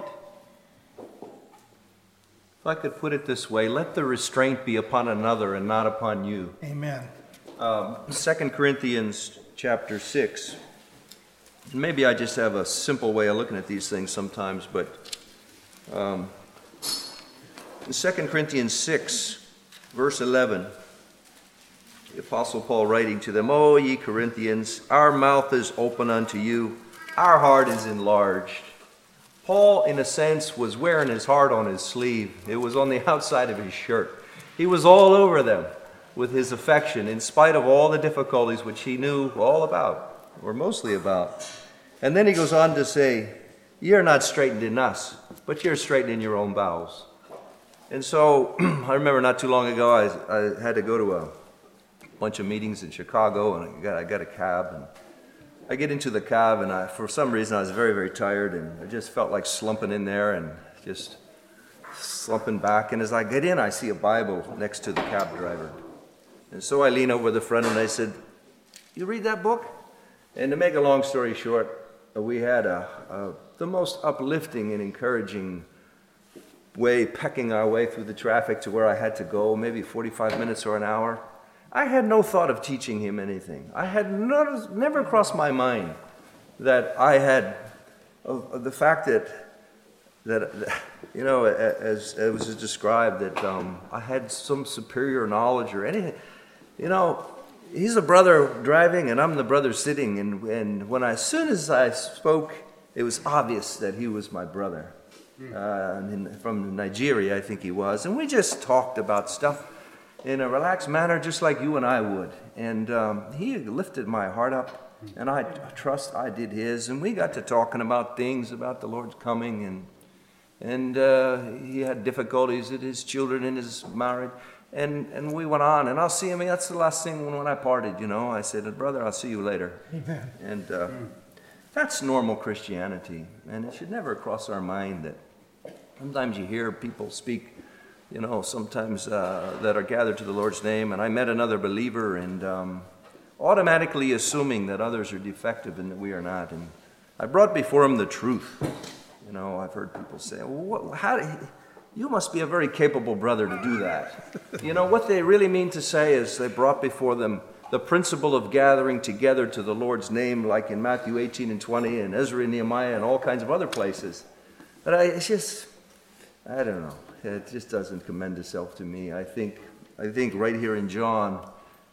If I could put it this way, let the restraint be upon another and not upon you. Amen. Um, Second Corinthians chapter six. Maybe I just have a simple way of looking at these things sometimes, but um, in Second Corinthians six, verse eleven, the Apostle Paul writing to them, O ye Corinthians, our mouth is open unto you, our heart is enlarged. Paul, in a sense, was wearing his heart on his sleeve. It was on the outside of his shirt. He was all over them with his affection, in spite of all the difficulties which he knew all about, or mostly about. And then he goes on to say, you're not straightened in us, but you're straightened in your own bowels. And so, I remember not too long ago, I, I had to go to a bunch of meetings in Chicago, and I got, I got a cab, and I get into the cab, and I, for some reason I was very, very tired, and I just felt like slumping in there and just slumping back. And as I get in, I see a Bible next to the cab driver. And so I lean over the front and I said, you read that book? And to make a long story short, we had a, a, the most uplifting and encouraging way pecking our way through the traffic to where I had to go, maybe forty-five minutes or an hour. I had no thought of teaching him anything. I had no, never crossed my mind that I had, of, of the fact that, that, you know, as, as was described, that um, I had some superior knowledge or anything. You know, he's a brother driving and I'm the brother sitting. And, and when I, as soon as I spoke, it was obvious that he was my brother. Uh, in, from Nigeria, I think he was. And we just talked about stuff in a relaxed manner, just like you and I would. And um, he lifted my heart up. And I trust I did his. And we got to talking about things about the Lord's coming. And and uh, he had difficulties with his children and his marriage. And and we went on. And I'll see him. That's the last thing when, when I parted, you know. I said, brother, I'll see you later. Amen. And uh, that's normal Christianity. And it should never cross our mind that sometimes you hear people speak, you know, sometimes uh, that are gathered to the Lord's name. And I met another believer and um, automatically assuming that others are defective and that we are not. And I brought before him the truth. You know, I've heard people say, well, what, how do you, you must be a very capable brother to do that. You know, what they really mean to say is they brought before them the principle of gathering together to the Lord's name, like in Matthew eighteen and twenty and Ezra and Nehemiah and all kinds of other places. But I, it's just, I don't know. It just doesn't commend itself to me. I think, I think right here in John,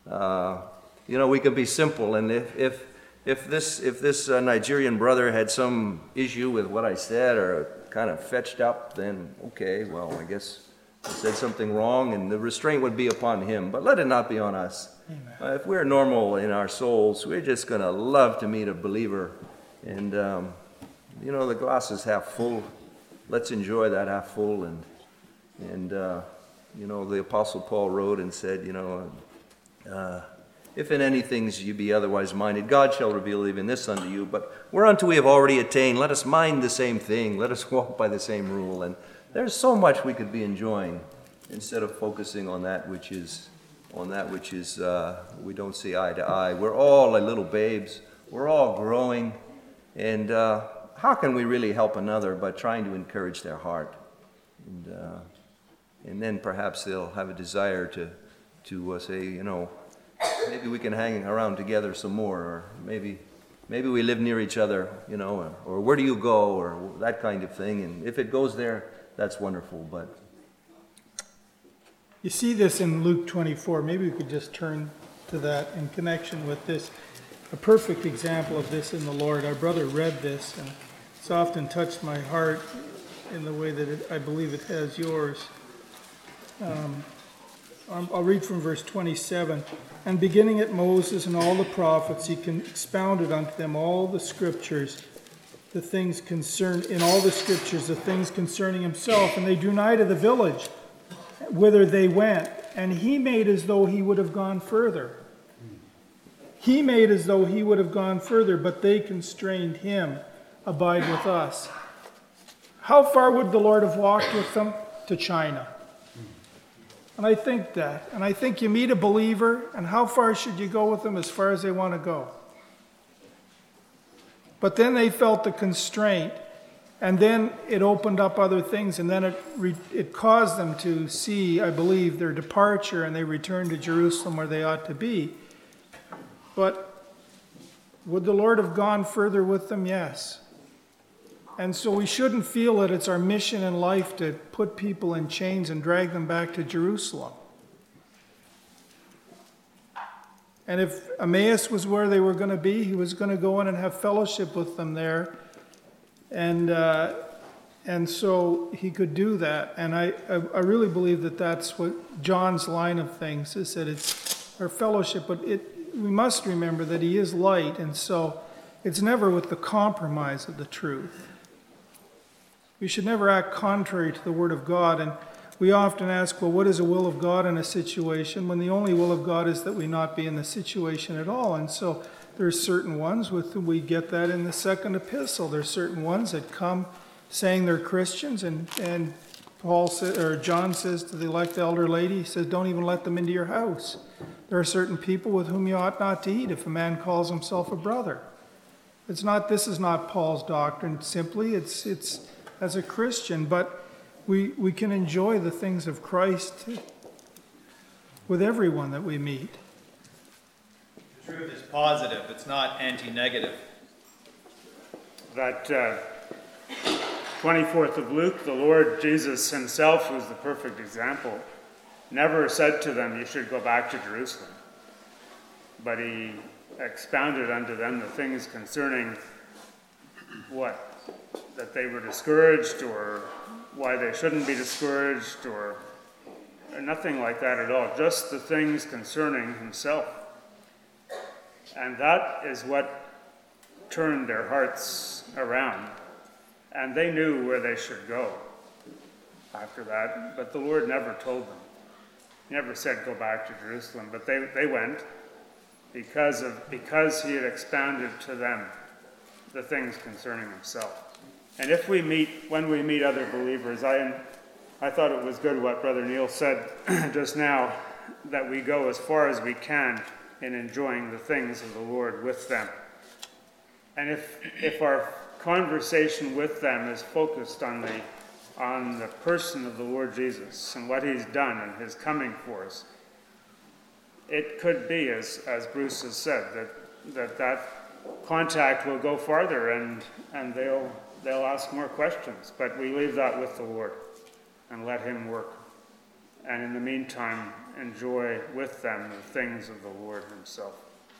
uh, you know, we can be simple. And if if if this if this uh, Nigerian brother had some issue with what I said or kind of fetched up, then okay, well, I guess I said something wrong, and the restraint would be upon him. But let it not be on us. Uh, if we're normal in our souls, we're just going to love to meet a believer. And, um, you know, the glass is half full. Let's enjoy that half full. And, and uh, you know, the Apostle Paul wrote and said, you know, uh, if in any things you be otherwise minded, God shall reveal even this unto you. But whereunto we have already attained, let us mind the same thing. Let us walk by the same rule. And there's so much we could be enjoying instead of focusing on that which is on that which is uh, we don't see eye to eye. We're all like little babes. We're all growing. And uh, how can we really help another by trying to encourage their heart? And, uh, and then perhaps they'll have a desire to, to uh, say, you know, maybe we can hang around together some more, or maybe maybe we live near each other, you know, or, or where do you go, or that kind of thing. And if it goes there, that's wonderful. But you see this in Luke twenty-four. Maybe we could just turn to that in connection with this. A perfect example of this in the Lord. Our brother read this, and it's often touched my heart in the way that it, I believe it has yours. Um, I'll read from verse twenty-seven. And beginning at Moses and all the prophets, he con- expounded unto them all the scriptures, the things concerned in all the scriptures, the things concerning himself. And they drew nigh to the village whither they went, and he made as though he would have gone further. He made as though he would have gone further, but they constrained him, abide with us. How far would the Lord have walked with them? To China. And I think that. And I think you meet a believer, and how far should you go with them? As far as they want to go. But then they felt the constraint, and then it opened up other things, and then it re- it caused them to see, I believe, their departure, and they returned to Jerusalem where they ought to be. But would the Lord have gone further with them? Yes. And so we shouldn't feel that it's our mission in life to put people in chains and drag them back to Jerusalem. And if Emmaus was where they were going to be, he was going to go in and have fellowship with them there. And uh, and so he could do that. And I, I, I really believe that that's what John's line of things is, that it's our fellowship. But it we must remember that he is light, and so it's never with the compromise of the truth. We should never act contrary to the Word of God. And we often ask, well, what is the will of God in a situation, when the only will of God is that we not be in the situation at all? And so there's certain ones with whom we get that in the second epistle. There's certain ones that come saying they're Christians, and, and Paul sa- or John says to the elect elder lady, he says, don't even let them into your house. There are certain people with whom you ought not to eat if a man calls himself a brother. It's not, this is not Paul's doctrine simply, it's it's as a Christian, but we we can enjoy the things of Christ with everyone that we meet. The truth is positive, it's not anti-negative. That uh, twenty-fourth of Luke, the Lord Jesus himself, who is the perfect example, never said to them, you should go back to Jerusalem. But he expounded unto them the things concerning what? That they were discouraged, or why they shouldn't be discouraged, or, or nothing like that at all. Just the things concerning himself. And that is what turned their hearts around, and they knew where they should go after that, but the Lord never told them. He never said, go back to Jerusalem, but they, they went because of because he had expounded to them the things concerning himself. And if we meet, when we meet other believers, I, I thought it was good what Brother Neil said just now, that we go as far as we can in enjoying the things of the Lord with them. And if if our conversation with them is focused on the on the person of the Lord Jesus and what he's done and his coming for us, it could be, as as Bruce has said, that that, that contact will go farther, and and they'll they'll ask more questions. But we leave that with the Lord and let him work. And in the meantime, enjoy with them the things of the Lord himself.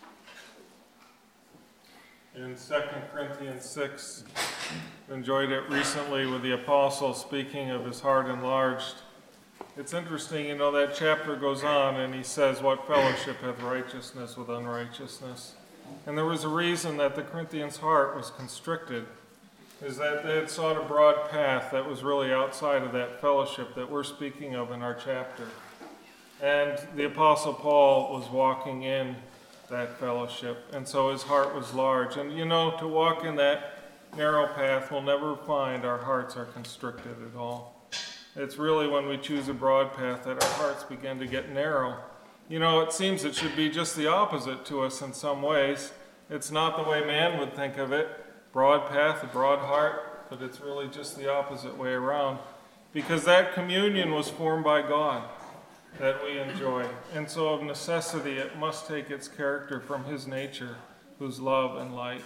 In Second Corinthians six, enjoyed it recently with the apostle speaking of his heart enlarged. It's interesting, you know, that chapter goes on and he says, what fellowship hath righteousness with unrighteousness? And there was a reason that the Corinthians' heart was constricted, is that they had sought a broad path that was really outside of that fellowship that we're speaking of in our chapter. And the Apostle Paul was walking in that fellowship, and so his heart was large. And you know, to walk in that narrow path, we'll never find our hearts are constricted at all. It's really when we choose a broad path that our hearts begin to get narrow. You know, it seems it should be just the opposite to us in some ways. It's not the way man would think of it. Broad path, a broad heart, but it's really just the opposite way around, because that communion was formed by God that we enjoy, and so of necessity it must take its character from his nature, who's love and light.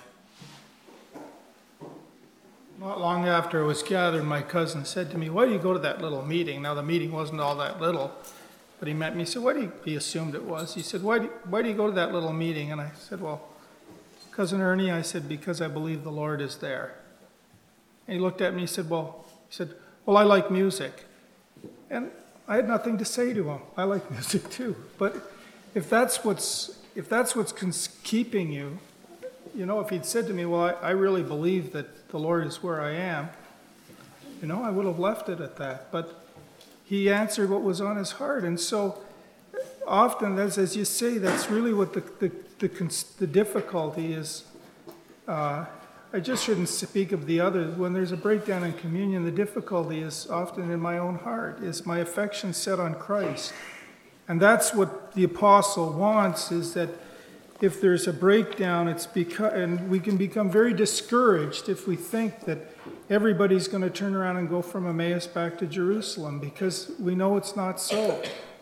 Not long after it was gathered, my cousin said to me, why do you go to that little meeting? Now the meeting wasn't all that little, but he met me. He said, why do you, he assumed it was. He said, why do, why do you go to that little meeting? And I said, well, Cousin Ernie, I said, because I believe the Lord is there. And he looked at me, he said, well, he said, well, I like music. And I had nothing to say to him. I like music too. But if that's what's if that's what's cons- keeping you, you know, if he'd said to me, well, I, I really believe that the Lord is where I am, you know, I would have left it at that. But he answered what was on his heart. And so often, that's, as you say, that's really what the the, the, cons- the difficulty is. Uh, I just shouldn't speak of the others. When there's a breakdown in communion, the difficulty is often in my own heart, is my affection set on Christ. And that's what the apostle wants, is that if there's a breakdown, it's because, and we can become very discouraged if we think that everybody's going to turn around and go from Emmaus back to Jerusalem, because we know it's not so.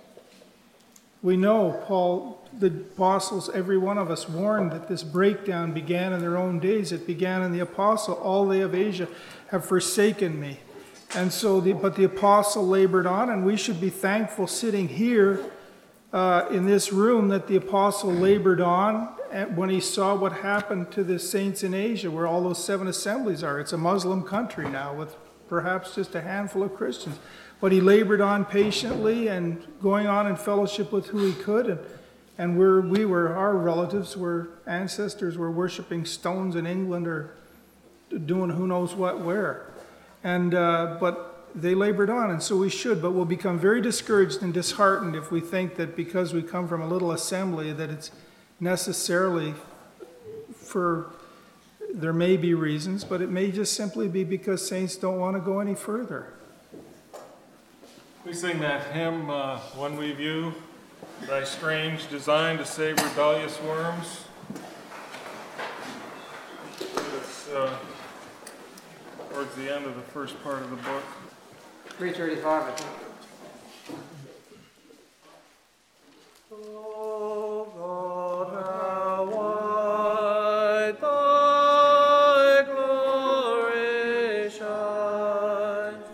We know Paul, the apostles, every one of us warned that this breakdown began in their own days. It began in the apostle. All they of Asia have forsaken me. And so, the, but the apostle labored on, and we should be thankful sitting here uh, in this room that the apostle labored on when he saw what happened to the saints in Asia, where all those seven assemblies are. It's a Muslim country now with perhaps just a handful of Christians. But he labored on patiently and going on in fellowship with who he could. And, and we're, we were, our relatives were, ancestors were worshiping stones in England or doing who knows what where. And, uh, but they labored on, and so we should. But we'll become very discouraged and disheartened if we think that because we come from a little assembly that it's necessarily for, there may be reasons, but it may just simply be because saints don't want to go any further. We sing that hymn, uh, When We View Thy Strange Design to Save Rebellious Worms. It's uh, towards the end of the first part of the book. three thirty-five, I think. O God, how wide thy glory shines,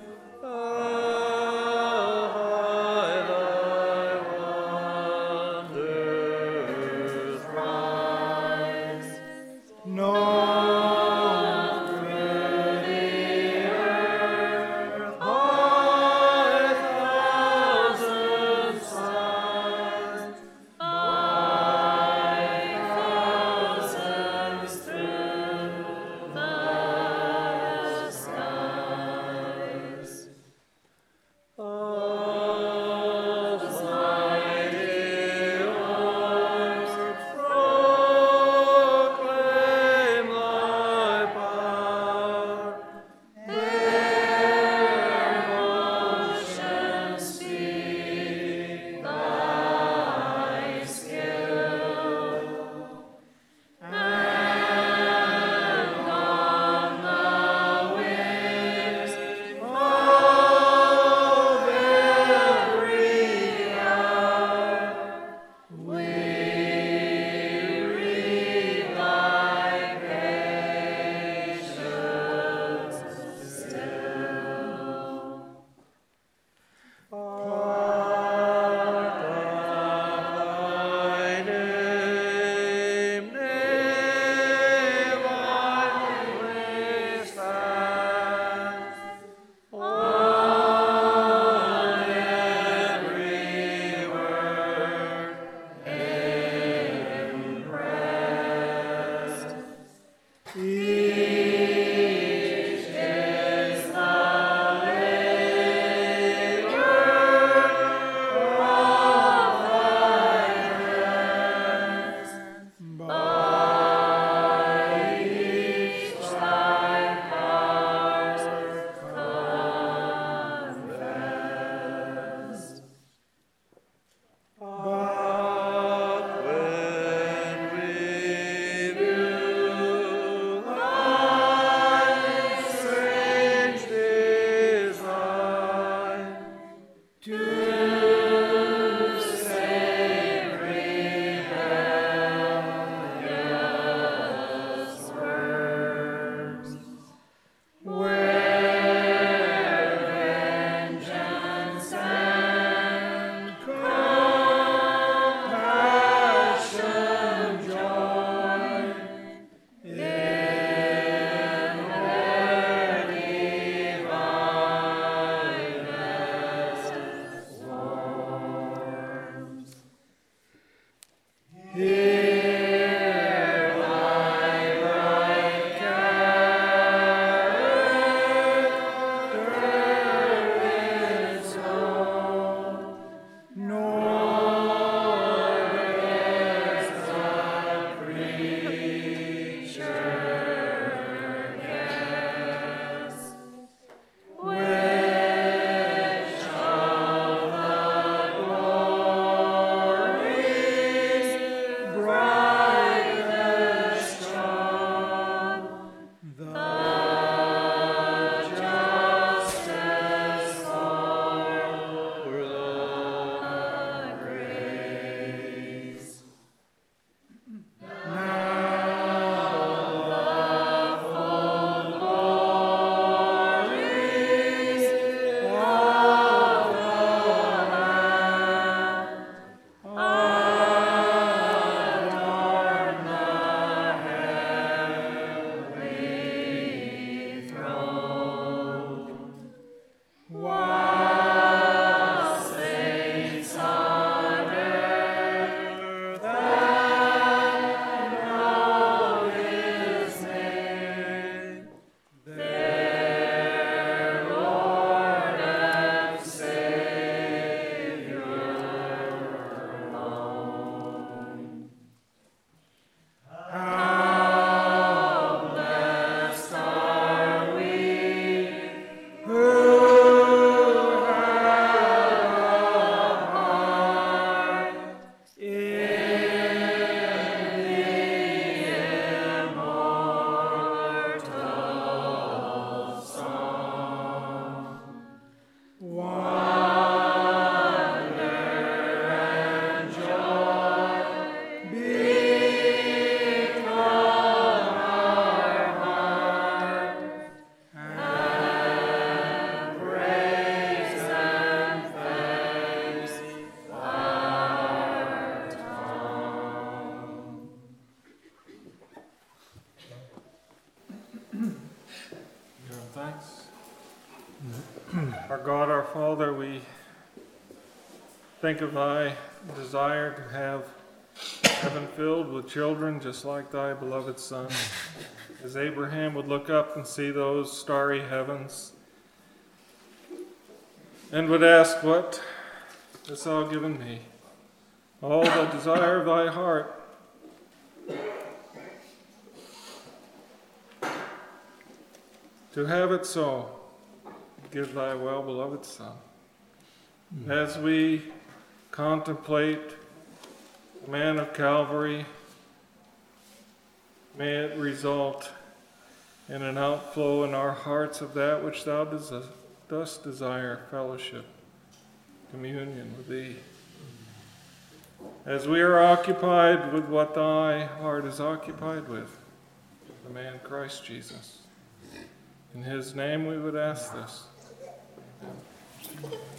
how high thy wonders rise. No. Through the earth, high thanks. Our God, our Father, we think of thy desire to have heaven filled with children just like thy beloved Son. As Abraham would look up and see those starry heavens and would ask, what hast thou given me? All the desire of thy heart. To have it so, give thy well-beloved Son. As we contemplate the man of Calvary, may it result in an outflow in our hearts of that which thou des- dost desire, fellowship, communion with thee. As we are occupied with what thy heart is occupied with, the man Christ Jesus. In his name we would ask this. Amen.